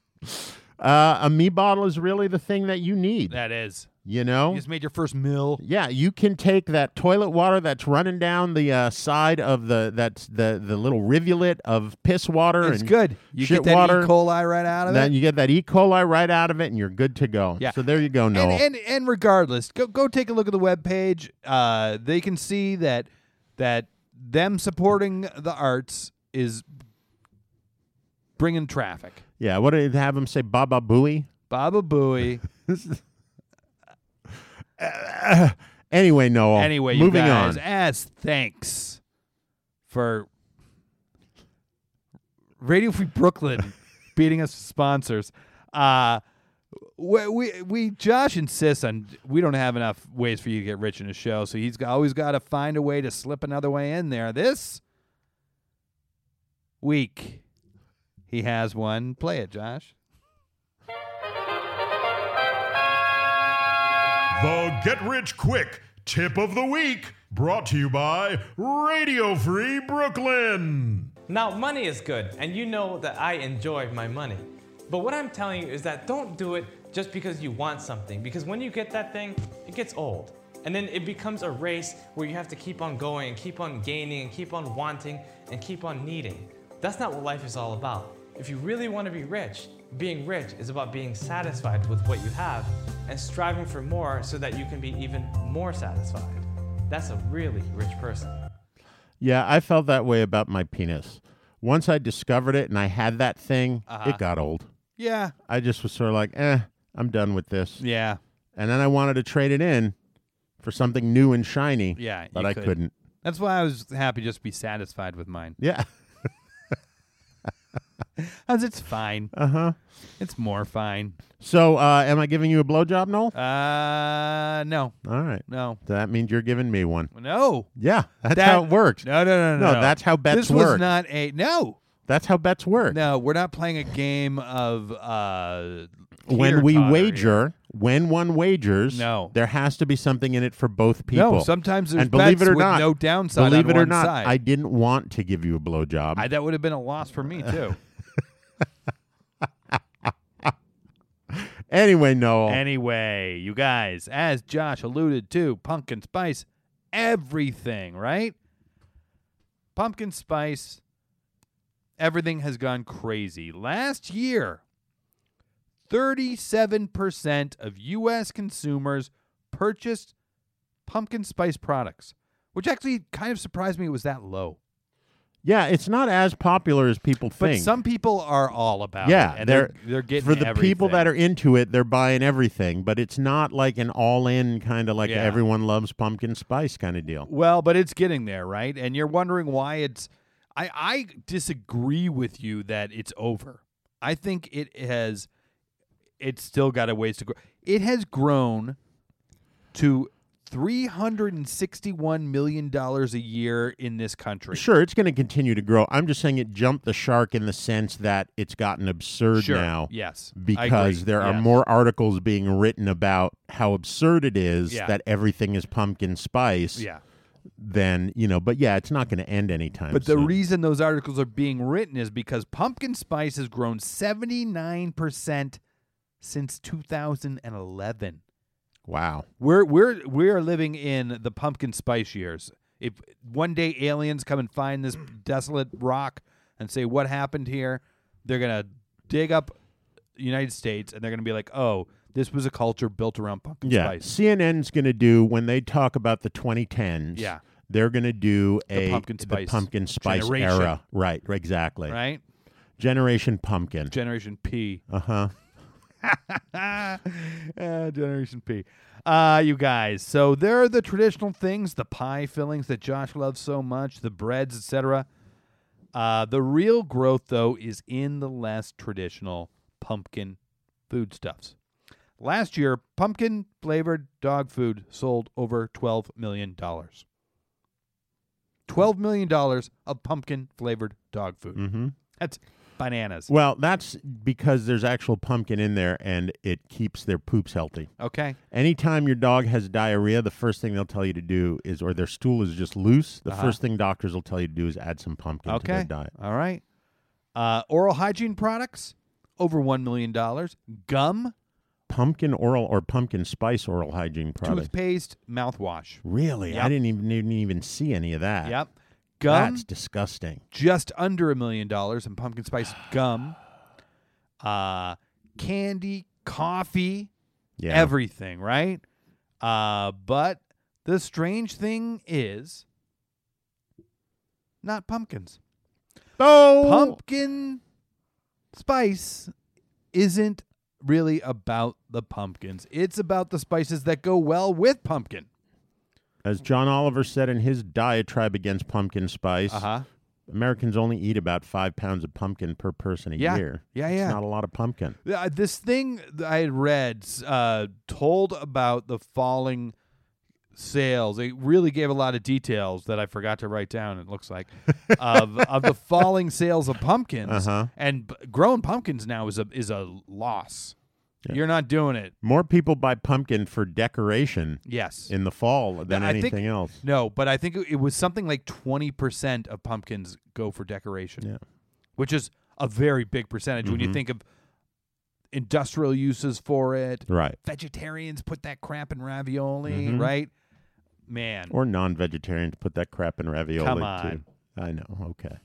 uh, a Me Bottle is really the thing that you need. That is. You know? You just made your first mill. Yeah, you can take that toilet water that's running down the uh, side of the that's the the little rivulet of piss water It's and good. You shit get that water. E. coli right out of Then it. you get that E. coli right out of it, and you're good to go. Yeah. So there you go, Noel. And, and and regardless, go go take a look at the webpage. Uh, they can see that that them supporting the arts is bringing traffic. Yeah, what did they have him say? Baba Booey? Baba Booey. uh, anyway, Noel. Anyway, you moving guys, on. as thanks for Radio Free Brooklyn beating us to sponsors. Uh, we, we, we, Josh insists on we don't have enough ways for you to get rich in a show, so he's always got to find a way to slip another way in there. This week, he has one. Play it, Josh. The Get Rich Quick Tip of the Week, brought to you by Radio Free Brooklyn. Now, money is good, and you know that I enjoy my money. But what I'm telling you is that don't do it just because you want something, because when you get that thing, it gets old. And then it becomes a race where you have to keep on going, and keep on gaining, and keep on wanting, and keep on needing. That's not what life is all about. If you really want to be rich, being rich is about being satisfied with what you have and striving for more so that you can be even more satisfied. That's a really rich person. Yeah, I felt that way about my penis. Once I discovered it and I had that thing, Uh-huh. it got old. Yeah. I just was sort of like, eh, I'm done with this. Yeah. And then I wanted to trade it in for something new and shiny. Yeah, but you I could. couldn't. That's why I was happy just to be satisfied with mine. Yeah. Cause it's fine. Uh huh. It's more fine. So, uh, am I giving you a blowjob, Noel? Uh, no, All right. no, That means you're giving me one. no. Yeah, that's That- how it works. No, no, no, no. No, that's how bets this was work. not a no. That's how bets work. No, we're not playing a game of uh. When we teeter-totter wager, here. when one wagers, No. there has to be something in it for both people. No, sometimes there's and believe bets it or with not, no downside Believe on it or one not, side. I didn't want to give you a blowjob. I, that would have been a loss for me too. Anyway, Noel. Anyway, you guys, as Josh alluded to, pumpkin spice, everything, right? Pumpkin spice, everything has gone crazy. Last year, thirty-seven percent of U S consumers purchased pumpkin spice products, which actually kind of surprised me it was that low. Yeah, it's not as popular as people But think. some people are all about yeah, it. And they're, they're, they're getting for the people everything. that are into it, they're buying everything. But it's not like an all-in kind of like Yeah. everyone loves pumpkin spice kind of deal. Well, but it's getting there, right? And you're wondering why it's I, I disagree with you that it's over. I think it has it's still got a ways to grow. It has grown to three hundred sixty-one million dollars a year in this country. Sure, it's going to continue to grow. I'm just saying it jumped the shark in the sense that it's gotten absurd Sure. now. Yes. I Because agree. there are Yes. more articles being written about how absurd it is Yeah. that everything is pumpkin spice. Yeah. Than, you know, but yeah, it's not going to end anytime But the soon. reason those articles are being written is because pumpkin spice has grown seventy-nine percent since two thousand eleven. Wow. We're we're we are living in the pumpkin spice years. If one day aliens come and find this desolate rock and say what happened here, they're gonna dig up the United States and they're gonna be like, oh, this was a culture built around pumpkin Yeah, spice. C N N's going to do, when they talk about the twenty tens, Yeah. they're going to do The a pumpkin spice pumpkin spice generation. era. Right, exactly. Right? Generation Pumpkin. Generation P. Uh-huh. uh, Generation P. Uh, you guys. So there are the traditional things, the pie fillings that Josh loves so much, the breads, et cetera. Uh, the real growth, though, is in the less traditional pumpkin foodstuffs. Last year, pumpkin-flavored dog food sold over twelve million dollars. twelve million dollars of pumpkin-flavored dog food. Mm-hmm. That's bananas. Well, that's because there's actual pumpkin in there and it keeps their poops healthy. Okay. Anytime your dog has diarrhea, the first thing they'll tell you to do is, or their stool is just loose, the Uh-huh. first thing doctors will tell you to do is add some pumpkin to their Okay. diet. All right. Uh, oral hygiene products, over one million dollars. Gum, Pumpkin oral or pumpkin spice oral hygiene product. toothpaste, mouthwash. Really? Yep. I didn't even, didn't even see any of that. Yep. Gum, That's disgusting. just under a million dollars in pumpkin spice gum. Uh, candy, coffee, Yeah. everything, right? Uh, but the strange thing is not pumpkins. Oh! Pumpkin spice isn't really about the pumpkins. It's about the spices that go well with pumpkin. As John Oliver said in his diatribe against pumpkin spice, Uh-huh. Americans only eat about five pounds of pumpkin per person a Yeah. year. Yeah, It's yeah. not a lot of pumpkin. Uh, this thing that I had read uh, told about the falling sales. It really gave a lot of details that I forgot to write down, it looks like, of of the falling sales of pumpkins. Uh-huh. And b- growing pumpkins now is a is a loss. Yeah. You're not doing it. More people buy pumpkin for decoration Yes. in the fall than I anything think, else. No, but I think it, it was something like twenty percent of pumpkins go for decoration, Yeah. which is a very big percentage when you Mhm. think of industrial uses for it. Right. Vegetarians put that crap in ravioli, Mhm. right? Man. Or non-vegetarians put that crap in ravioli Come too. on. I know. Okay.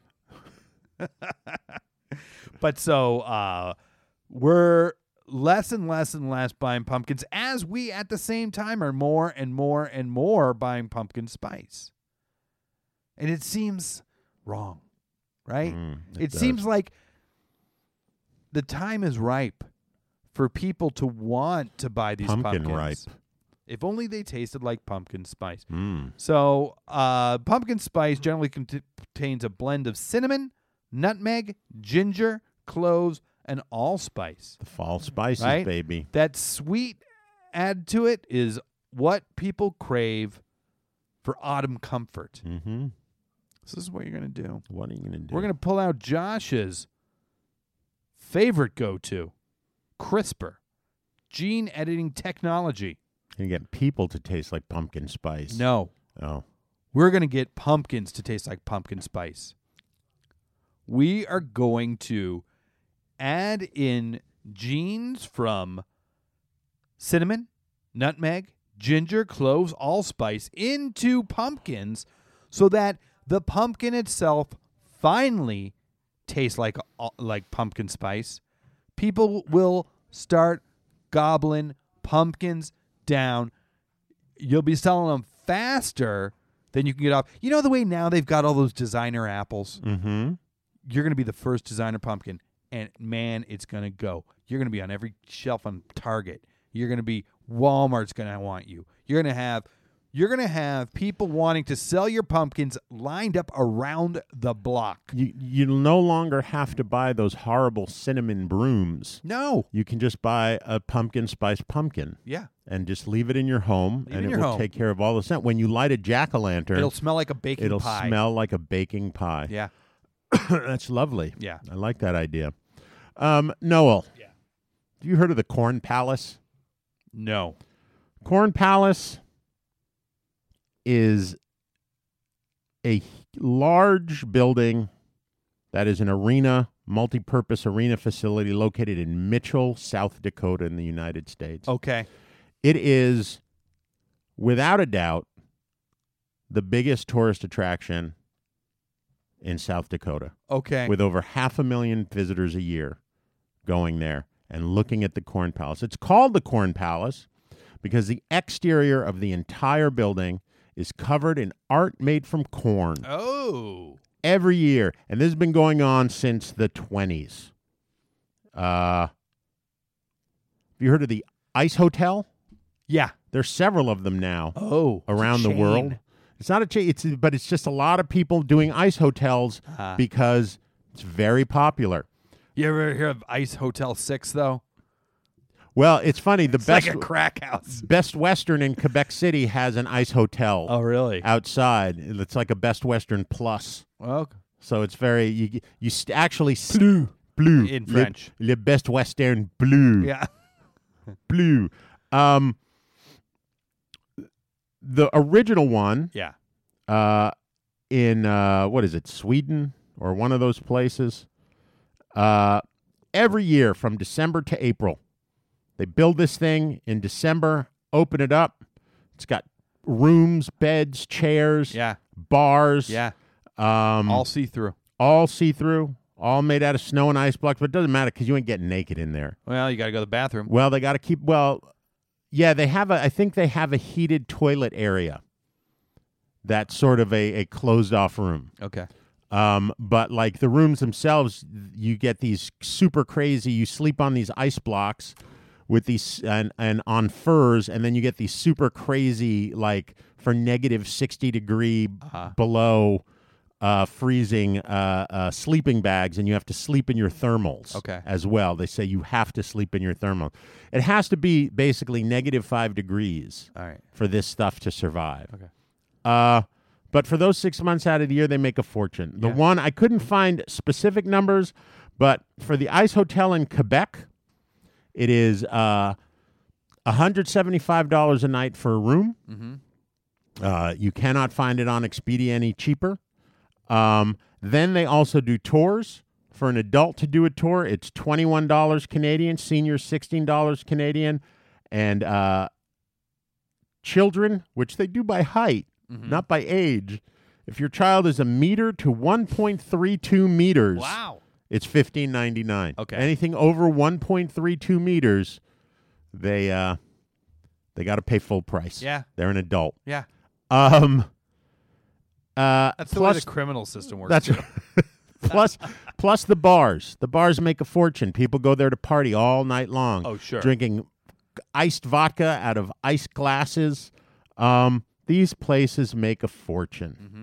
But so uh, we're less and less and less buying pumpkins as we at the same time are more and more and more buying pumpkin spice. And it seems wrong, right? Mm, it it does. seems like the time is ripe for people to want to buy these Pumpkin pumpkins. ripe. If only they tasted like pumpkin spice. Mm. So, uh, pumpkin spice generally cont- contains a blend of cinnamon, nutmeg, ginger, cloves, and allspice. The fall spices, Right? baby. That sweet add to it is what people crave for autumn comfort. Mm-hmm. So this is what you're going to do. What are you going to do? We're going to pull out Josh's favorite go-to, CRISPR, gene editing technology. Going to get people to taste like pumpkin spice. No. Oh. We're going to get pumpkins to taste like pumpkin spice. We are going to add in genes from cinnamon, nutmeg, ginger, cloves, allspice into pumpkins so that the pumpkin itself finally tastes like uh, like pumpkin spice. People will start gobbling pumpkins down. You'll be selling them faster than you can get off. You know the way now they've got all those designer apples? Mm-hmm. You're going to be the first designer pumpkin, and man, it's going to go. You're going to be on every shelf on Target. You're going to be, Walmart's going to want you. You're going to have, you're going to have people wanting to sell your pumpkins lined up around the block. You you no longer have to buy those horrible cinnamon brooms. No. You can just buy a pumpkin spice pumpkin. Yeah. And just leave it in your home, Leave it and in it your will home. take care of all the scent. When you light a jack-o'-lantern, It'll smell like a baking it'll pie. smell like a baking pie. Yeah. That's lovely. Yeah. I like that idea. Um, Noel. Yeah. Have you heard of the Corn Palace? No. Corn Palace is a large building that is an arena, multi-purpose arena facility located in Mitchell, South Dakota in the United States. Okay. It is, without a doubt, the biggest tourist attraction in South Dakota. Okay. With over half a million visitors a year going there and looking at the Corn Palace. It's called the Corn Palace because the exterior of the entire building is covered in art made from corn. Oh. Every year. And this has been going on since the twenties. Uh, have you heard of the Ice Hotel? Yeah. There's several of them now. Oh. Around the world. It's not a chain, it's but it's just a lot of people doing ice hotels Uh-huh. because it's very popular. You ever hear of Ice Hotel six, though? Well, it's funny. The It's best like a crack house. Best Western in Quebec City has an ice hotel. Oh, really? Outside, it's like a Best Western plus. Well, so it's very you. You st- actually bleu bleu in le, French. Le Best Western bleu. Yeah. Bleu. Um. The original one. Yeah. Uh, in uh, what is it, Sweden or one of those places? Uh, every year from December to April, they build this thing in December, open it up. It's got rooms, beds, chairs, Yeah. bars. Yeah. Um, All see-through. all see-through, all made out of snow and ice blocks, but it doesn't matter because you ain't getting naked in there. Well, you got to go to the bathroom. Well, they got to keep, well, yeah, they have a, I think they have a heated toilet area. That's sort of a, a closed-off room. Okay. Um, but like the rooms themselves, you get these super crazy. You sleep on these ice blocks with these and and on furs, and then you get these super crazy like for negative sixty degree Uh-huh. below uh, freezing uh, uh, sleeping bags, and you have to sleep in your thermals. Okay. As well, they say you have to sleep in your thermal. It has to be basically negative five degrees. All right. For this stuff to survive. Okay. Uh, but for those six months out of the year, they make a fortune. The Yeah. one, I couldn't find specific numbers, but for the Ice Hotel in Quebec, it is uh, one hundred seventy-five dollars a night for a room. Mm-hmm. Uh, you cannot find it on Expedia any cheaper. Um, then they also do tours. For an adult to do a tour, it's twenty-one dollars Canadian, senior sixteen dollars Canadian, and uh, children, which they do by height, Mm-hmm. not by age. If your child is a meter to one point three two meters, Wow. it's fifteen ninety-nine. Okay. Anything over one point three two meters, they uh, they got to pay full price. Yeah. They're an adult. Yeah. Um. Uh, That's the plus, way the criminal system works. that's too. plus plus the bars. The bars make a fortune. People go there to party all night long. Oh, sure. Drinking iced vodka out of iced glasses. Um, these places make a fortune. Mm-hmm.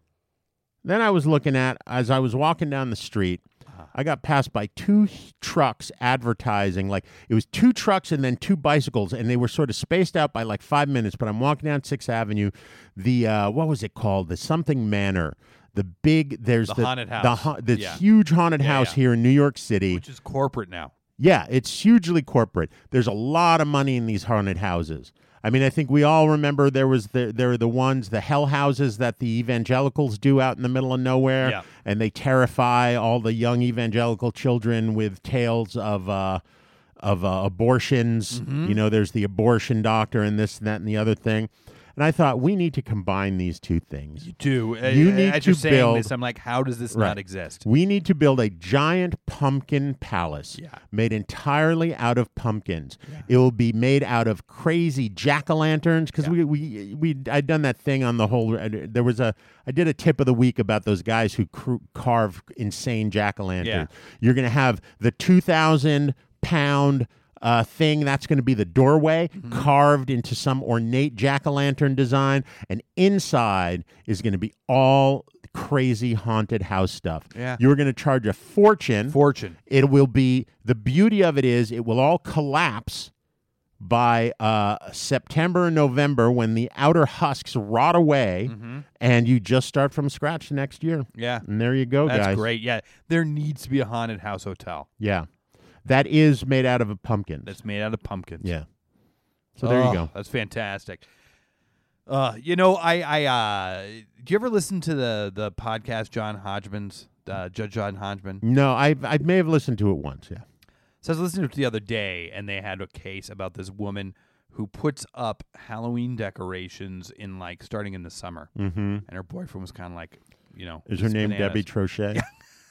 Then I was looking at, as I was walking down the street, Uh-huh. I got passed by two h- trucks advertising. Like, it was two trucks and then two bicycles, and they were sort of spaced out by like five minutes. But I'm walking down Sixth Avenue. The, uh, what was it called? The something manor. The big, there's The the, haunted The, house. ha- the Yeah. huge haunted Yeah, house yeah. here in New York City. Which is corporate now. Yeah, it's hugely corporate. There's a lot of money in these haunted houses. I mean, I think we all remember there was the there are the ones, the hell houses that the evangelicals do out in the middle of nowhere, Yeah. and they terrify all the young evangelical children with tales of uh, of uh, abortions. Mm-hmm. You know, there's the abortion doctor and this and that and the other thing. And I thought we need to combine these two things. You do. You Uh, need As to you're saying build- this, I'm like, how does this Right. not exist? We need to build a giant pumpkin palace Yeah. made entirely out of pumpkins. It will be made out of crazy jack-o'-lanterns because Yeah. we we we I'd done that thing on the whole. uh, There was a I did a tip of the week about those guys who cr- carve insane jack-o'-lanterns. Yeah. You're going to have the two thousand pound. Uh, thing that's going to be the doorway Mm-hmm. carved into some ornate jack-o'-lantern design, and inside is going to be all crazy haunted house stuff. Yeah. You're going to charge a fortune. Fortune. It will be, the beauty of it is it will all collapse by uh, September and November when the outer husks rot away, Mm-hmm. and you just start from scratch next year. Yeah. And there you go, That's guys. great. Yeah. There needs to be a haunted house hotel Yeah. That is made out of a pumpkin. that's made out of pumpkins. Yeah. So there Oh, you go. That's fantastic. Uh, you know, I, I, uh, do you ever listen to the the podcast John Hodgman's, uh, Judge John Hodgman? No, I I may have listened to it once, yeah. So I was listening to it the other day, and they had a case about this woman who puts up Halloween decorations in like starting in the summer, Mm-hmm. and her boyfriend was kind of like, you know, Is her "It's name bananas." Debbie Trochet?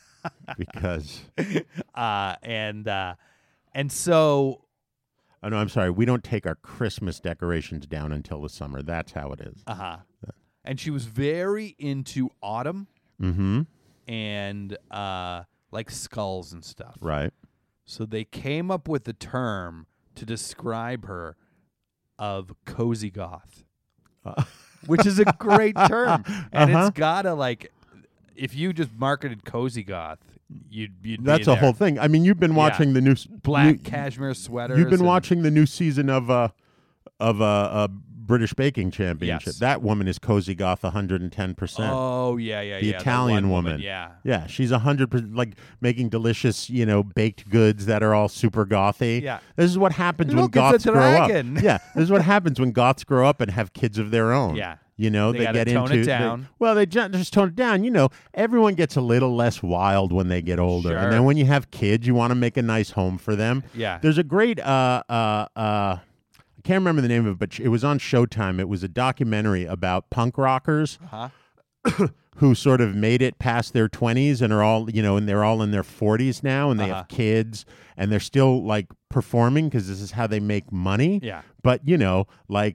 Because, uh, and uh, and so oh no, I'm sorry. We don't take our Christmas decorations down until the summer. That's how it is. uh huh, and she was very into autumn Mm-hmm. and uh, like skulls and stuff. Right. So they came up with the term to describe her of cozy goth, Uh. which is a great term, and Uh-huh. it's gotta like. If you just marketed cozy goth, you'd you'd That's be a there. whole thing. I mean, you've been Yeah. watching the new s- black new- cashmere sweaters. You've been and- watching the new season of uh of uh, uh British Baking Championship. Yes. That woman is cozy goth one hundred ten percent. Oh yeah, yeah, The yeah. that Italian one woman. Yeah. Yeah, she's one hundred percent like making delicious, you know, baked goods that are all super gothy. Yeah. This is what happens when Look, it's a goths grow up. dragon. Yeah, this is what happens when goths grow up and have kids of their own. Yeah. You know, They they, gotta get tone it into they- down. well, they ju- just tone it down. You know, everyone gets a little less wild when they get older, Sure. and then when you have kids, you want to make a nice home for them. Yeah. There's a great uh uh uh. I can't remember the name of it, but it was on Showtime. It was a documentary about punk rockers Uh-huh. who sort of made it past their twenties and are all, you know, and they're all in their forties now, and they Uh-huh. have kids, and they're still like performing because this is how they make money. Yeah. But you know, like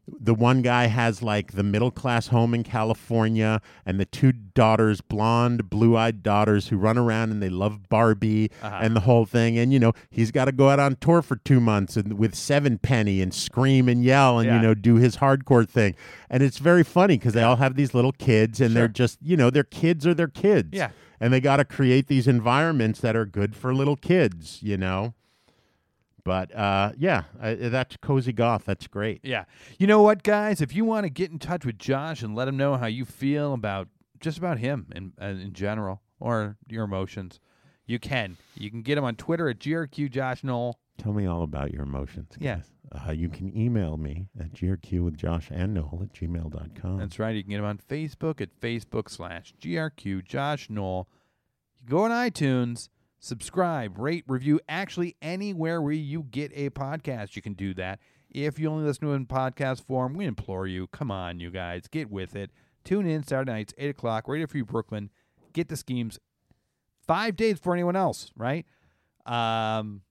the one guy has like the middle class home in California and the two daughters, blonde, blue eyed daughters who run around and they love Barbie Uh-huh. and the whole thing. And, you know, he's got to go out on tour for two months and with Seven Penny and scream and yell and, Yeah. you know, do his hardcore thing. And it's very funny because they all have these little kids and Sure. they're just, you know, their kids are their kids. Yeah. And they got to create these environments that are good for little kids, you know. But, uh, yeah, uh, that's Cozy Goth. That's great. Yeah. You know what, guys? If you want to get in touch with Josh and let him know how you feel about just about him in, uh, in general or your emotions, you can. You can get him on Twitter at G R Q Josh Knoll. Tell me all about your emotions, guys. Yeah. Uh, you can email me at G R Q with Josh and Noel at gmail dot com. That's right. You can get him on Facebook at Facebook slash G R Q Josh Knoll. You go on iTunes, subscribe, rate, review. Actually, anywhere where you get a podcast, you can do that. If you only listen to it in podcast form, we implore you. Come on, you guys. Get with it. Tune in Saturday nights, eight o'clock, Radio Free Brooklyn. Get the schemes. Five days for anyone else, right? Um,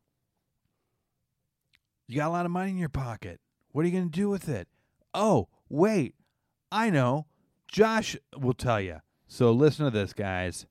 you got a lot of money in your pocket. What are you going to do with it? Oh, wait. I know. Josh will tell you. So listen to this, guys.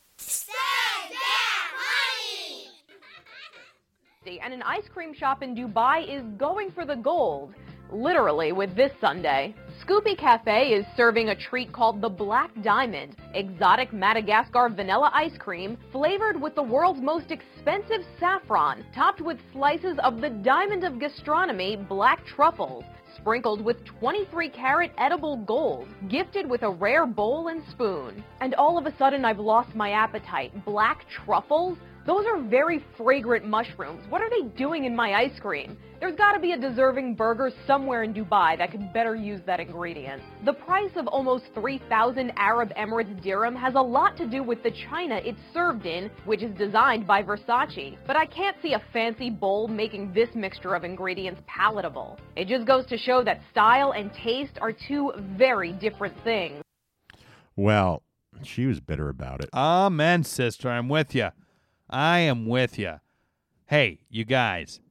And an ice cream shop in Dubai is going for the gold, literally, with this Sunday. Scoopy Cafe is serving a treat called the Black Diamond, exotic Madagascar vanilla ice cream flavored with the world's most expensive saffron, topped with slices of the diamond of gastronomy, black truffles, sprinkled with twenty-three karat edible gold, gifted with a rare bowl and spoon. And all of a sudden I've lost my appetite. Black truffles? Those are very fragrant mushrooms. What are they doing in my ice cream? There's got to be a deserving burger somewhere in Dubai that could better use that ingredient. The price of almost three thousand Arab Emirates dirham has a lot to do with the china it's served in, which is designed by Versace. But I can't see a fancy bowl making this mixture of ingredients palatable. It just goes to show that style and taste are two very different things. Well, she was bitter about it. Amen, sister. I'm with you. I am with you. Hey, you guys.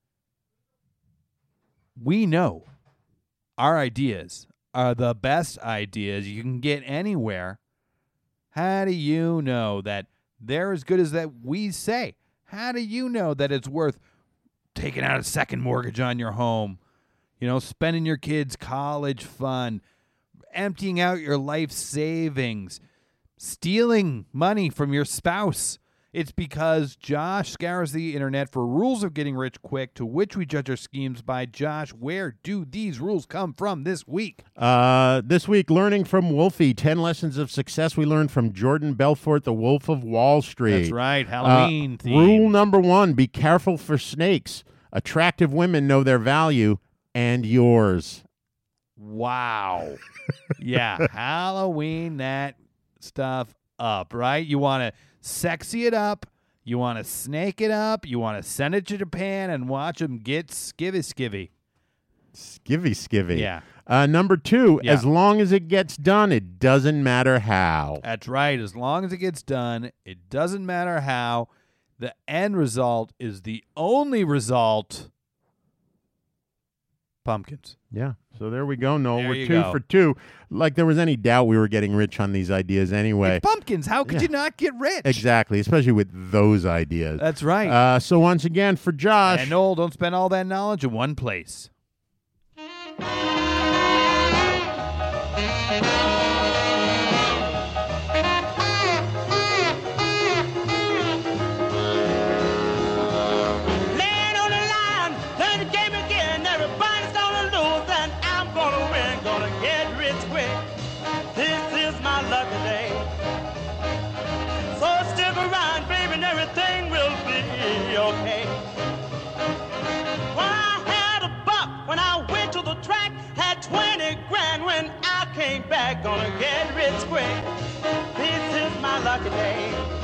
We know our ideas are the best ideas you can get anywhere. How do you know that they're as good as that we say? How do you know that it's worth taking out a second mortgage on your home, you know, spending your kids' college fund, emptying out your life savings, stealing money from your spouse? It's because Josh scours the internet for rules of getting rich quick, to which we judge our schemes by. Josh, where do these rules come from this week? Uh, this week, learning from Wolfie, ten lessons of success we learned from Jordan Belfort, the Wolf of Wall Street. That's right, Halloween uh, theme. Rule number one, be careful for snakes. Attractive women know their value and yours. Wow. Yeah, Halloween that stuff up, right? You want to sexy it up. You want to snake it up. You want to send it to Japan and watch them get skivvy skivvy. Skivvy skivvy. Yeah. Uh, number two, Yeah. as long as it gets done, it doesn't matter how. That's right. As long as it gets done, it doesn't matter how. The end result is the only result. Pumpkins. Yeah. So there we go, Noel. There We're you two go. for two. Like there was any doubt we were getting rich on these ideas anyway. It's pumpkins. How could Yeah. you not get rich? Exactly, especially with those ideas. That's right. Uh, so once again, for Josh. And Noel, don't spend all that knowledge in one place. Laying on the line, playing the game again. Everybody's gonna lose, and I'm gonna win. Gonna get rich quick. This is my lucky day. So stick around, baby, and everything will be okay. Well, I had a buck when I went to the track. Had twenty grand when I came back. Gonna get rich quick. This is my lucky day.